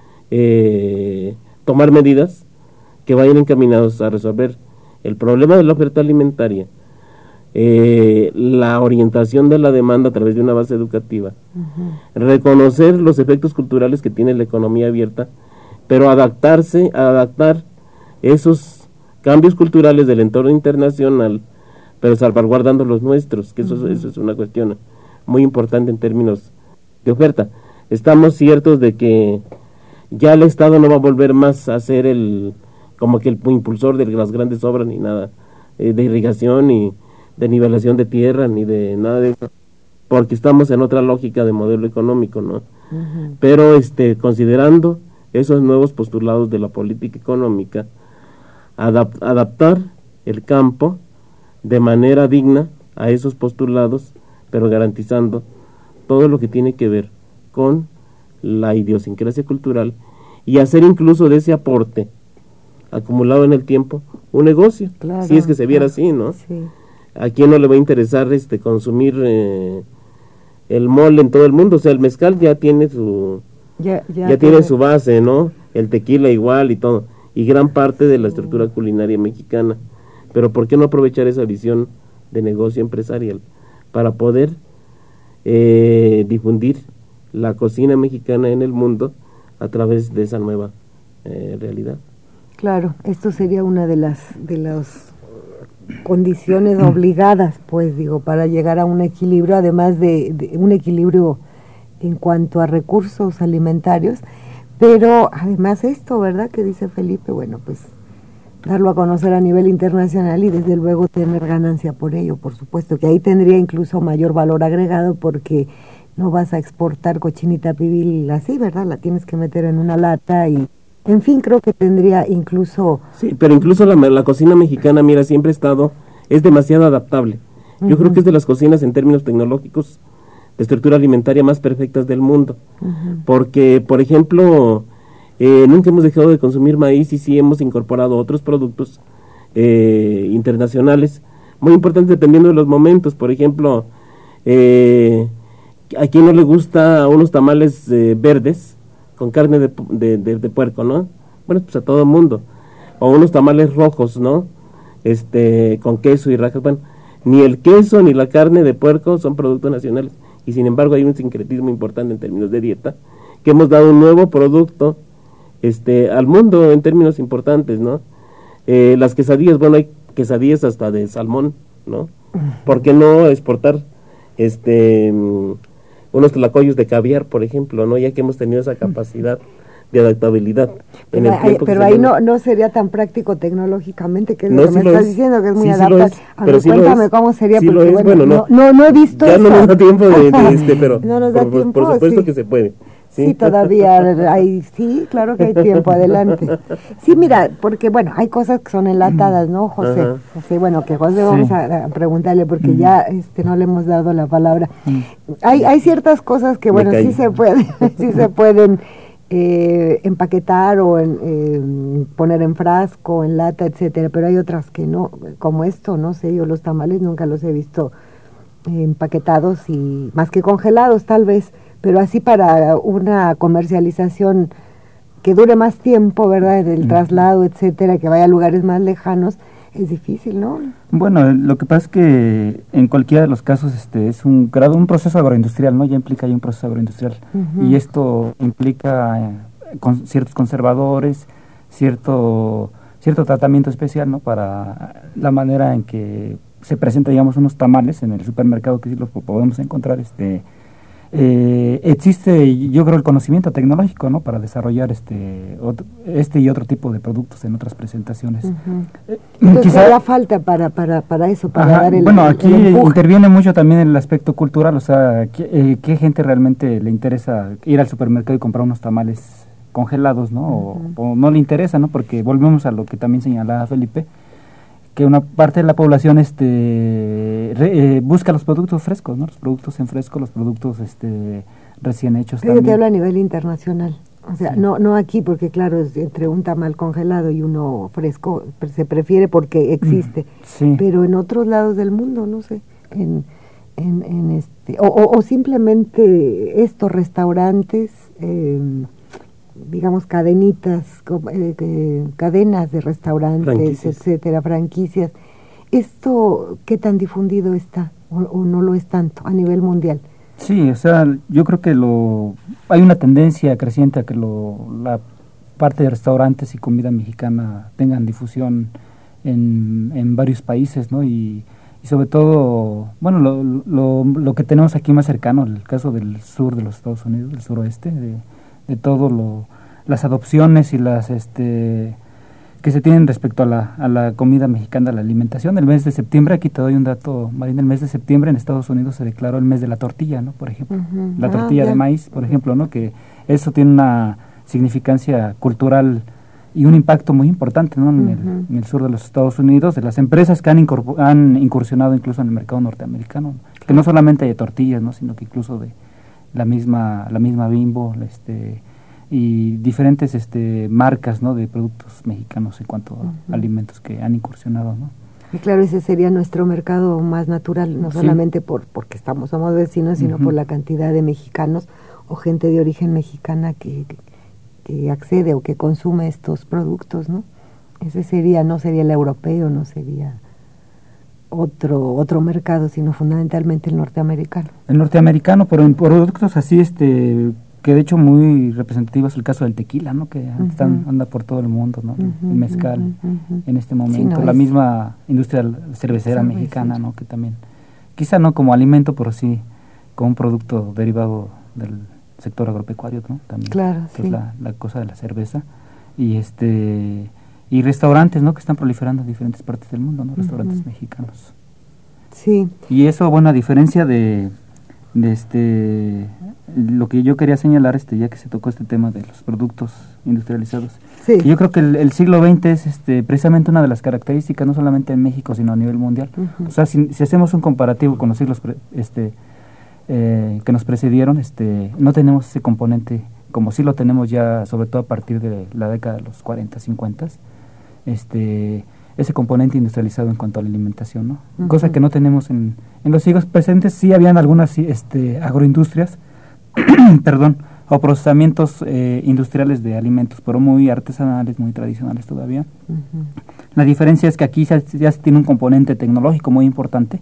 eh, tomar medidas que vayan encaminados a resolver el problema de la oferta alimentaria, Eh, la orientación de la demanda a través de una base educativa, uh-huh. reconocer los efectos culturales que tiene la economía abierta, pero adaptarse, adaptar esos cambios culturales del entorno internacional, pero salvaguardando los nuestros, que eso, uh-huh. eso es una cuestión muy importante en términos de oferta. Estamos ciertos de que ya el Estado no va a volver más a ser el como que el impulsor de las grandes obras ni nada eh, de irrigación ni de nivelación de tierra, ni de nada de eso, porque estamos en otra lógica de modelo económico, ¿no? Uh-huh. Pero este, considerando esos nuevos postulados de la política económica, adap- adaptar el campo de manera digna a esos postulados, pero garantizando todo lo que tiene que ver con la idiosincrasia cultural, y hacer incluso de ese aporte acumulado en el tiempo un negocio, claro, si es que se viera claro, así, ¿no? Sí. ¿A quién no le va a interesar este consumir eh, el mole en todo el mundo? O sea, el mezcal ya tiene su ya, ya, ya tiene su base, ¿no? El tequila igual y todo, y gran parte de la estructura culinaria mexicana. Pero ¿por qué no aprovechar esa visión de negocio empresarial para poder eh, difundir la cocina mexicana en el mundo a través de esa nueva eh, realidad? Claro, esto sería una de las de las condiciones obligadas, pues digo, para llegar a un equilibrio, además de, de un equilibrio en cuanto a recursos alimentarios, pero además esto, ¿verdad?, que dice Felipe, bueno, pues darlo a conocer a nivel internacional y desde luego tener ganancia por ello, por supuesto, que ahí tendría incluso mayor valor agregado, porque no vas a exportar cochinita pibil así, ¿verdad?, la tienes que meter en una lata y en fin, creo que tendría incluso... Sí, pero incluso la, la cocina mexicana, mira, siempre ha estado, es demasiado adaptable. Yo uh-huh. creo que es de las cocinas en términos tecnológicos de estructura alimentaria más perfectas del mundo. Uh-huh. Porque, por ejemplo, eh, nunca hemos dejado de consumir maíz y sí hemos incorporado otros productos eh, internacionales muy importantes dependiendo de los momentos. Por ejemplo, eh, a quien no le gusta unos tamales eh, verdes con carne de, de, de, de puerco, ¿no? Bueno, pues a todo el mundo. O unos tamales rojos, ¿no? Este, con queso y rajas. Bueno, ni el queso ni la carne de puerco son productos nacionales. Y sin embargo hay un sincretismo importante en términos de dieta, que hemos dado un nuevo producto este, al mundo en términos importantes, ¿no? Eh, las quesadillas, bueno, hay quesadillas hasta de salmón, ¿no? ¿Por qué no exportar este... unos tlacoyos de caviar, por ejemplo, ¿no? Ya que hemos tenido esa capacidad de adaptabilidad. Pero, en el hay, pero ahí no, no sería tan práctico tecnológicamente, que es no, lo que sí me lo estás es. diciendo, que es muy sí, adaptable. Sí a ver, sí cuéntame cómo sería, sí porque bueno, bueno, no, no, no he visto ya eso. Ya no nos da tiempo de, de este, pero no nos da por, tiempo, por supuesto sí. que se puede. Sí, sí todavía hay, sí, claro que hay tiempo, adelante. Sí, mira, porque bueno, hay cosas que son enlatadas, ¿no, José? Ajá. José, bueno, que José sí. vamos a, a preguntarle porque mm. ya este no le hemos dado la palabra. Mm. Hay hay ciertas cosas que bueno, sí se pueden, sí se pueden eh, empaquetar o en, eh, poner en frasco, en lata, etcétera, pero hay otras que no, como esto, no sé, yo los tamales nunca los he visto eh, empaquetados y más que congelados tal vez, pero así para una comercialización que dure más tiempo, ¿verdad? El traslado, etcétera, que vaya a lugares más lejanos, es difícil, ¿no? Bueno, lo que pasa es que en cualquiera de los casos este es un grado, un proceso agroindustrial, ¿no? Ya implica ahí un proceso agroindustrial. Uh-huh. Y esto implica eh, con ciertos conservadores, cierto cierto tratamiento especial, ¿no? Para la manera en que se presentan, digamos, unos tamales en el supermercado, que sí los podemos encontrar, este Eh, existe, yo creo, el conocimiento tecnológico, ¿no? Para desarrollar este otro, este y otro tipo de productos en otras presentaciones. Uh-huh. eh, Entonces, ¿qué hará falta para, para, para eso, para ajá, dar el Bueno, aquí el interviene mucho también el aspecto cultural, o sea, ¿qué, eh, qué gente realmente le interesa ir al supermercado y comprar unos tamales congelados, ¿no? Uh-huh. o, o no le interesa, ¿no? Porque volvemos a lo que también señalaba Felipe, que una parte de la población este re, eh, busca los productos frescos, ¿no? Los productos en fresco, los productos este recién hechos. Pero también. te hablo a nivel internacional, o sea, sí. no no aquí, porque claro, es entre un tamal congelado y uno fresco se prefiere porque existe, sí. Pero en otros lados del mundo, no sé, en, en, en este o, o, o simplemente estos restaurantes, eh, digamos cadenitas, eh, eh, cadenas de restaurantes, franquicias. etcétera, franquicias. ¿Esto qué tan difundido está o, o no lo es tanto a nivel mundial? Sí, o sea, yo creo que lo hay una tendencia creciente a que lo, la parte de restaurantes y comida mexicana tengan difusión en, en varios países, ¿no? Y, y sobre todo, bueno, lo, lo, lo que tenemos aquí más cercano, el caso del sur de los Estados Unidos, del suroeste, de de todo lo las adopciones y las este que se tienen respecto a la a la comida mexicana, a la alimentación. El mes de septiembre, aquí te doy un dato, Marina, el mes de septiembre en Estados Unidos se declaró el mes de la tortilla, ¿no? Por ejemplo, uh-huh. la tortilla ah, de maíz, por ejemplo, ¿no? Que eso tiene una significancia cultural y un impacto muy importante, ¿no? En, uh-huh. el, en el sur de los Estados Unidos, de las empresas que han, incorpor- han incursionado incluso en el mercado norteamericano, que uh-huh. no solamente de tortillas, ¿no? Sino que incluso de la misma la misma Bimbo, este y diferentes este marcas, ¿no? De productos mexicanos en cuanto a uh-huh. alimentos que han incursionado, ¿no? Y claro, ese sería nuestro mercado más natural, no sí. solamente por porque estamos somos vecinos, sino uh-huh. por la cantidad de mexicanos o gente de origen mexicana que, que accede o que consume estos productos, ¿no? Ese sería, no sería el europeo, no sería otro otro mercado, sino fundamentalmente el norteamericano. El norteamericano, pero en productos así, este que de hecho muy representativo es el caso del tequila, ¿no? Que uh-huh. están, anda por todo el mundo, ¿no? Uh-huh, el mezcal uh-huh, uh-huh. en este momento, sí, no, la es... misma industria cervecera sí, mexicana, sí. ¿no? Que también, quizá no como alimento, pero sí como un producto derivado del sector agropecuario, ¿no? También, claro, que sí. es la, la cosa de la cerveza y este y restaurantes, ¿no? Que están proliferando en diferentes partes del mundo, ¿no? Restaurantes uh-huh. mexicanos. Sí. Y eso, bueno, a diferencia de de este lo que yo quería señalar, este ya que se tocó este tema de los productos industrializados, sí. yo creo que el, el siglo veinte es este precisamente una de las características, no solamente en México sino a nivel mundial. Uh-huh. O sea, si, si hacemos un comparativo con los siglos pre, este eh, que nos precedieron, este no tenemos ese componente como sí lo tenemos ya, sobre todo a partir de la década de los cuarenta, cincuenta, este ese componente industrializado en cuanto a la alimentación, ¿no? Uh-huh. Cosa que no tenemos en, en los siglos presentes. Sí habían algunas este, agroindustrias, perdón, o procesamientos eh, industriales de alimentos, pero muy artesanales, muy tradicionales todavía. Uh-huh. La diferencia es que aquí ya, ya se tiene un componente tecnológico muy importante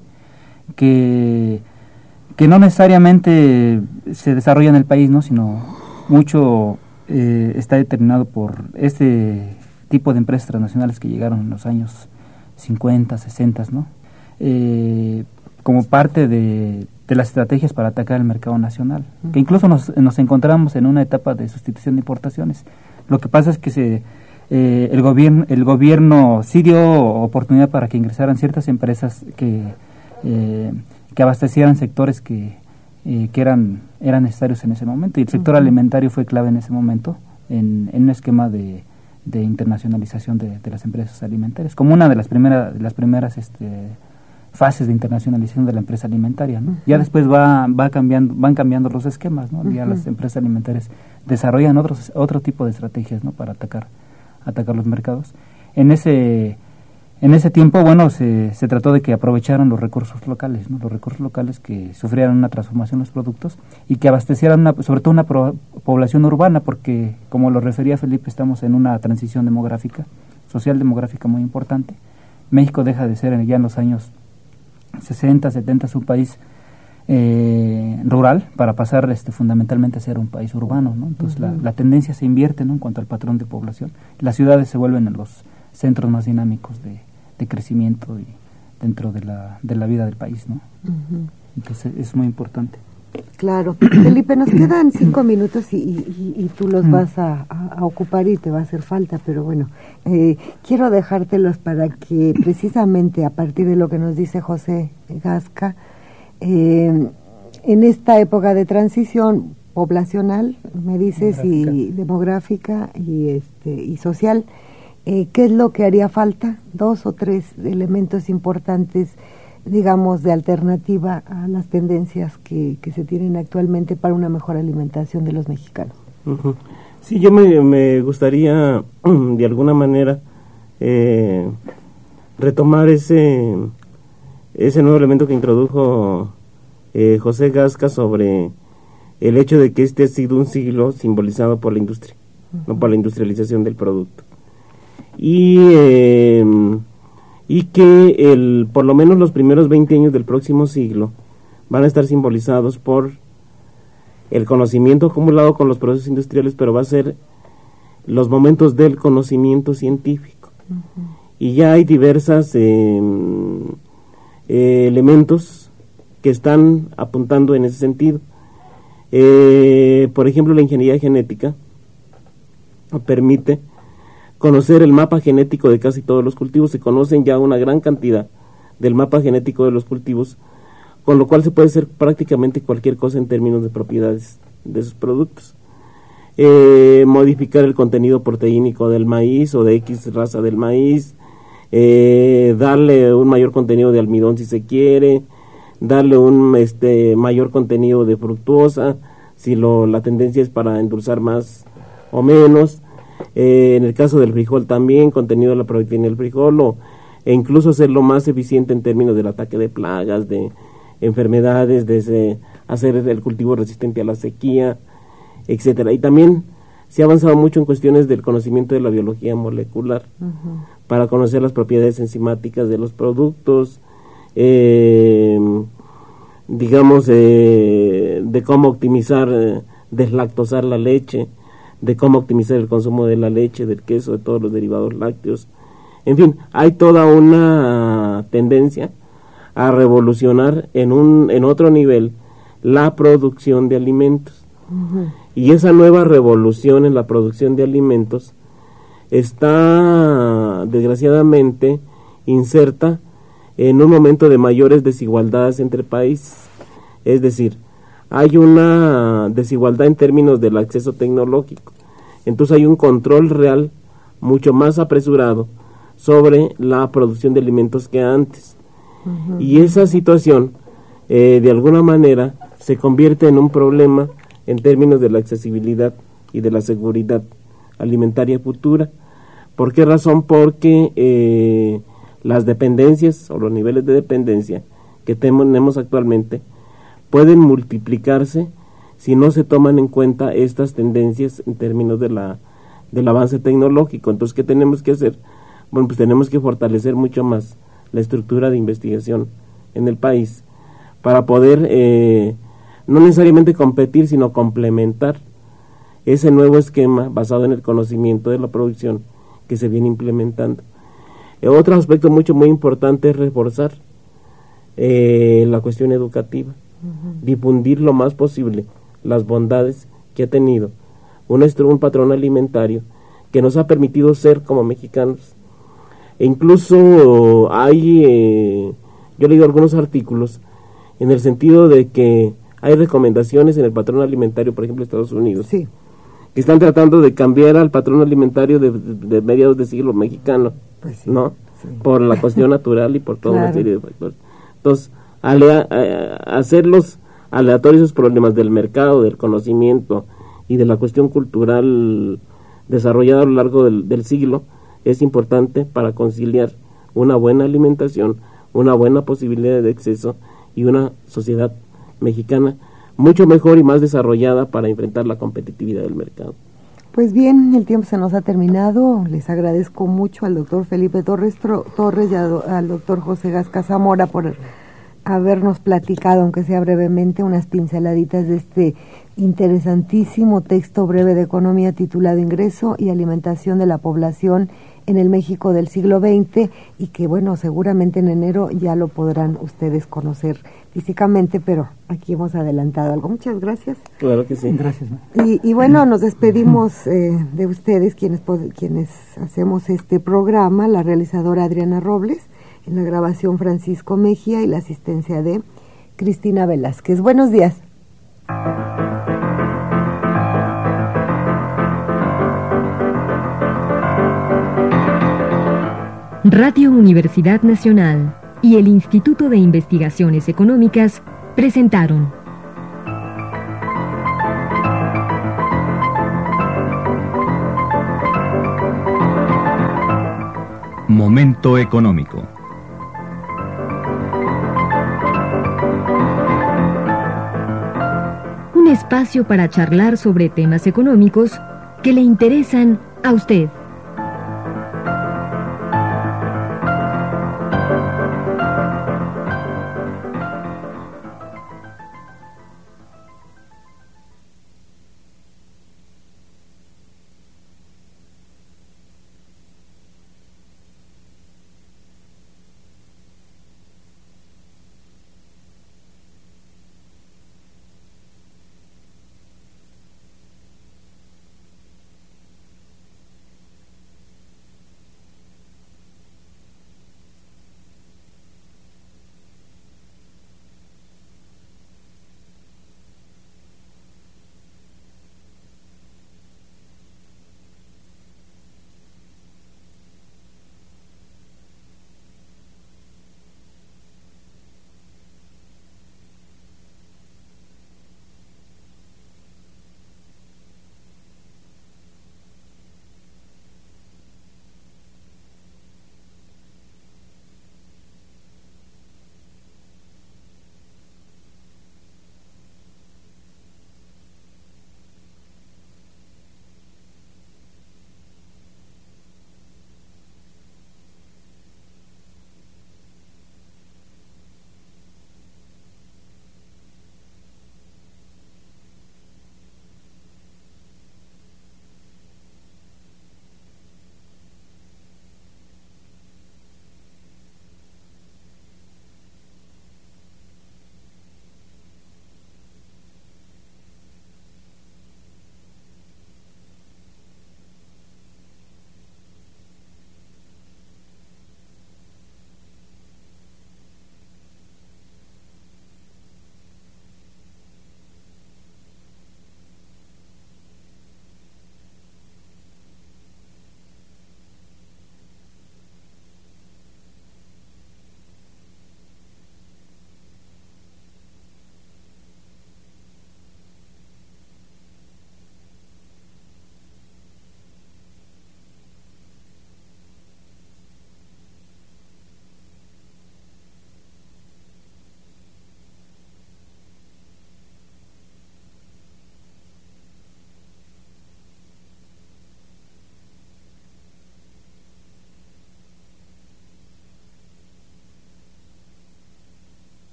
que, que no necesariamente se desarrolla en el país, ¿no? Sino mucho eh, está determinado por este tipo de empresas transnacionales que llegaron en los años cincuenta, sesenta, ¿no? Eh, como parte de, de las estrategias para atacar el mercado nacional, uh-huh. que incluso nos, nos encontramos en una etapa de sustitución de importaciones. Lo que pasa es que se, eh, el gobierno el gobierno sí dio oportunidad para que ingresaran ciertas empresas que, eh, que abastecieran sectores que, eh, que eran, eran necesarios en ese momento, y el sector uh-huh. alimentario fue clave en ese momento, en, en un esquema de de internacionalización de, de las empresas alimentarias, como una de las primeras de las primeras este, fases de internacionalización de la empresa alimentaria, ¿no? Uh-huh. Ya después va va cambiando van cambiando los esquemas, ¿no? Uh-huh. Ya las empresas alimentarias desarrollan otros otro tipo de estrategias, ¿no? Para atacar atacar los mercados. En ese En ese tiempo, bueno, se, se trató de que aprovecharan los recursos locales, ¿no? Los recursos locales que sufrieran una transformación en los productos y que abastecieran una, sobre todo una pro, población urbana, porque como lo refería Felipe, estamos en una transición demográfica, social demográfica muy importante. México deja de ser ya en los años sesenta, setenta un país eh, rural para pasar este, fundamentalmente a ser un país urbano, ¿no? Entonces uh-huh. la, la tendencia se invierte, ¿no? En cuanto al patrón de población. Las ciudades se vuelven en los centros más dinámicos de de crecimiento y dentro de la de la vida del país, ¿no? Uh-huh. Entonces es muy importante. Claro. Felipe, nos quedan cinco minutos y, y, y tú los uh-huh. vas a, a ocupar y te va a hacer falta, pero bueno, eh, quiero dejártelos para que precisamente a partir de lo que nos dice José Gasca, eh, en esta época de transición poblacional, me dices, demográfica. y demográfica y este y social, Eh, ¿qué es lo que haría falta? Dos o tres elementos importantes, digamos, de alternativa a las tendencias que, que se tienen actualmente para una mejor alimentación de los mexicanos. Uh-huh. Sí, yo me, me gustaría, de alguna manera, eh, retomar ese, ese nuevo elemento que introdujo eh, José Gasca sobre el hecho de que este ha sido un siglo simbolizado por la industria, uh-huh. no por la industrialización del producto. Y, eh, y que el, por lo menos los primeros veinte años del próximo siglo van a estar simbolizados por el conocimiento acumulado con los procesos industriales, pero va a ser los momentos del conocimiento científico. Uh-huh. Y ya hay diversas eh, eh, elementos que están apuntando en ese sentido. Eh, por ejemplo, la ingeniería genética permite conocer el mapa genético de casi todos los cultivos. Se conocen ya una gran cantidad del mapa genético de los cultivos, con lo cual se puede hacer prácticamente cualquier cosa en términos de propiedades de sus productos. Eh, modificar el contenido proteínico del maíz o de X raza del maíz, eh, darle un mayor contenido de almidón si se quiere, darle un este mayor contenido de fructuosa, si lo, la tendencia es para endulzar más o menos. Eh, en el caso del frijol también, contenido de la proteína del frijol, o, e incluso hacerlo más eficiente en términos del ataque de plagas, de enfermedades, de ese, hacer el cultivo resistente a la sequía, etcétera. Y también se ha avanzado mucho en cuestiones del conocimiento de la biología molecular, uh-huh. para conocer las propiedades enzimáticas de los productos, eh, digamos, eh, de cómo optimizar, eh, deslactosar la leche, de cómo optimizar el consumo de la leche, del queso, de todos los derivados lácteos. En fin, hay toda una tendencia a revolucionar en un en otro nivel la producción de alimentos. Uh-huh. Y esa nueva revolución en la producción de alimentos está, desgraciadamente, inserta en un momento de mayores desigualdades entre países. Es decir, hay una desigualdad en términos del acceso tecnológico. Entonces hay un control real mucho más apresurado sobre la producción de alimentos que antes. Uh-huh. Y esa situación, eh, de alguna manera, se convierte en un problema en términos de la accesibilidad y de la seguridad alimentaria futura. ¿Por qué razón? Porque eh, las dependencias o los niveles de dependencia que tenemos actualmente pueden multiplicarse si no se toman en cuenta estas tendencias en términos de la del avance tecnológico. Entonces, ¿qué tenemos que hacer? Bueno, pues tenemos que fortalecer mucho más la estructura de investigación en el país para poder eh, no necesariamente competir, sino complementar ese nuevo esquema basado en el conocimiento de la producción que se viene implementando. Eh, otro aspecto mucho muy importante es reforzar eh, la cuestión educativa. Uh-huh. Difundir lo más posible las bondades que ha tenido un, un patrón alimentario que nos ha permitido ser como mexicanos. E incluso hay, eh, yo he leído algunos artículos en el sentido de que hay recomendaciones en el patrón alimentario, por ejemplo, de Estados Unidos, sí. que están tratando de cambiar al patrón alimentario de, de, de mediados de siglo mexicano, pues sí, ¿no? Sí. Por la cuestión natural y por toda claro. una serie de factores. Entonces, alea, a, a hacerlos aleatorios esos problemas del mercado, del conocimiento y de la cuestión cultural desarrollada a lo largo del, del siglo, es importante para conciliar una buena alimentación, una buena posibilidad de acceso y una sociedad mexicana mucho mejor y más desarrollada para enfrentar la competitividad del mercado. Pues bien, el tiempo se nos ha terminado. Les agradezco mucho al doctor Felipe Torres, Torres y al doctor José Gasca Zamora por habernos platicado, aunque sea brevemente, unas pinceladitas de este interesantísimo texto breve de economía titulado Ingreso y alimentación de la población en el México del siglo veinte, y que bueno, seguramente en enero ya lo podrán ustedes conocer físicamente, pero aquí hemos adelantado algo. Muchas gracias. Claro que sí. Gracias. Y, y bueno, nos despedimos eh, de ustedes, quienes, quienes hacemos este programa, la realizadora Adriana Robles, en la grabación Francisco Mejía y la asistencia de Cristina Velázquez. Buenos días. Radio Universidad Nacional y el Instituto de Investigaciones Económicas presentaron Momento económico. Un espacio para charlar sobre temas económicos que le interesan a usted.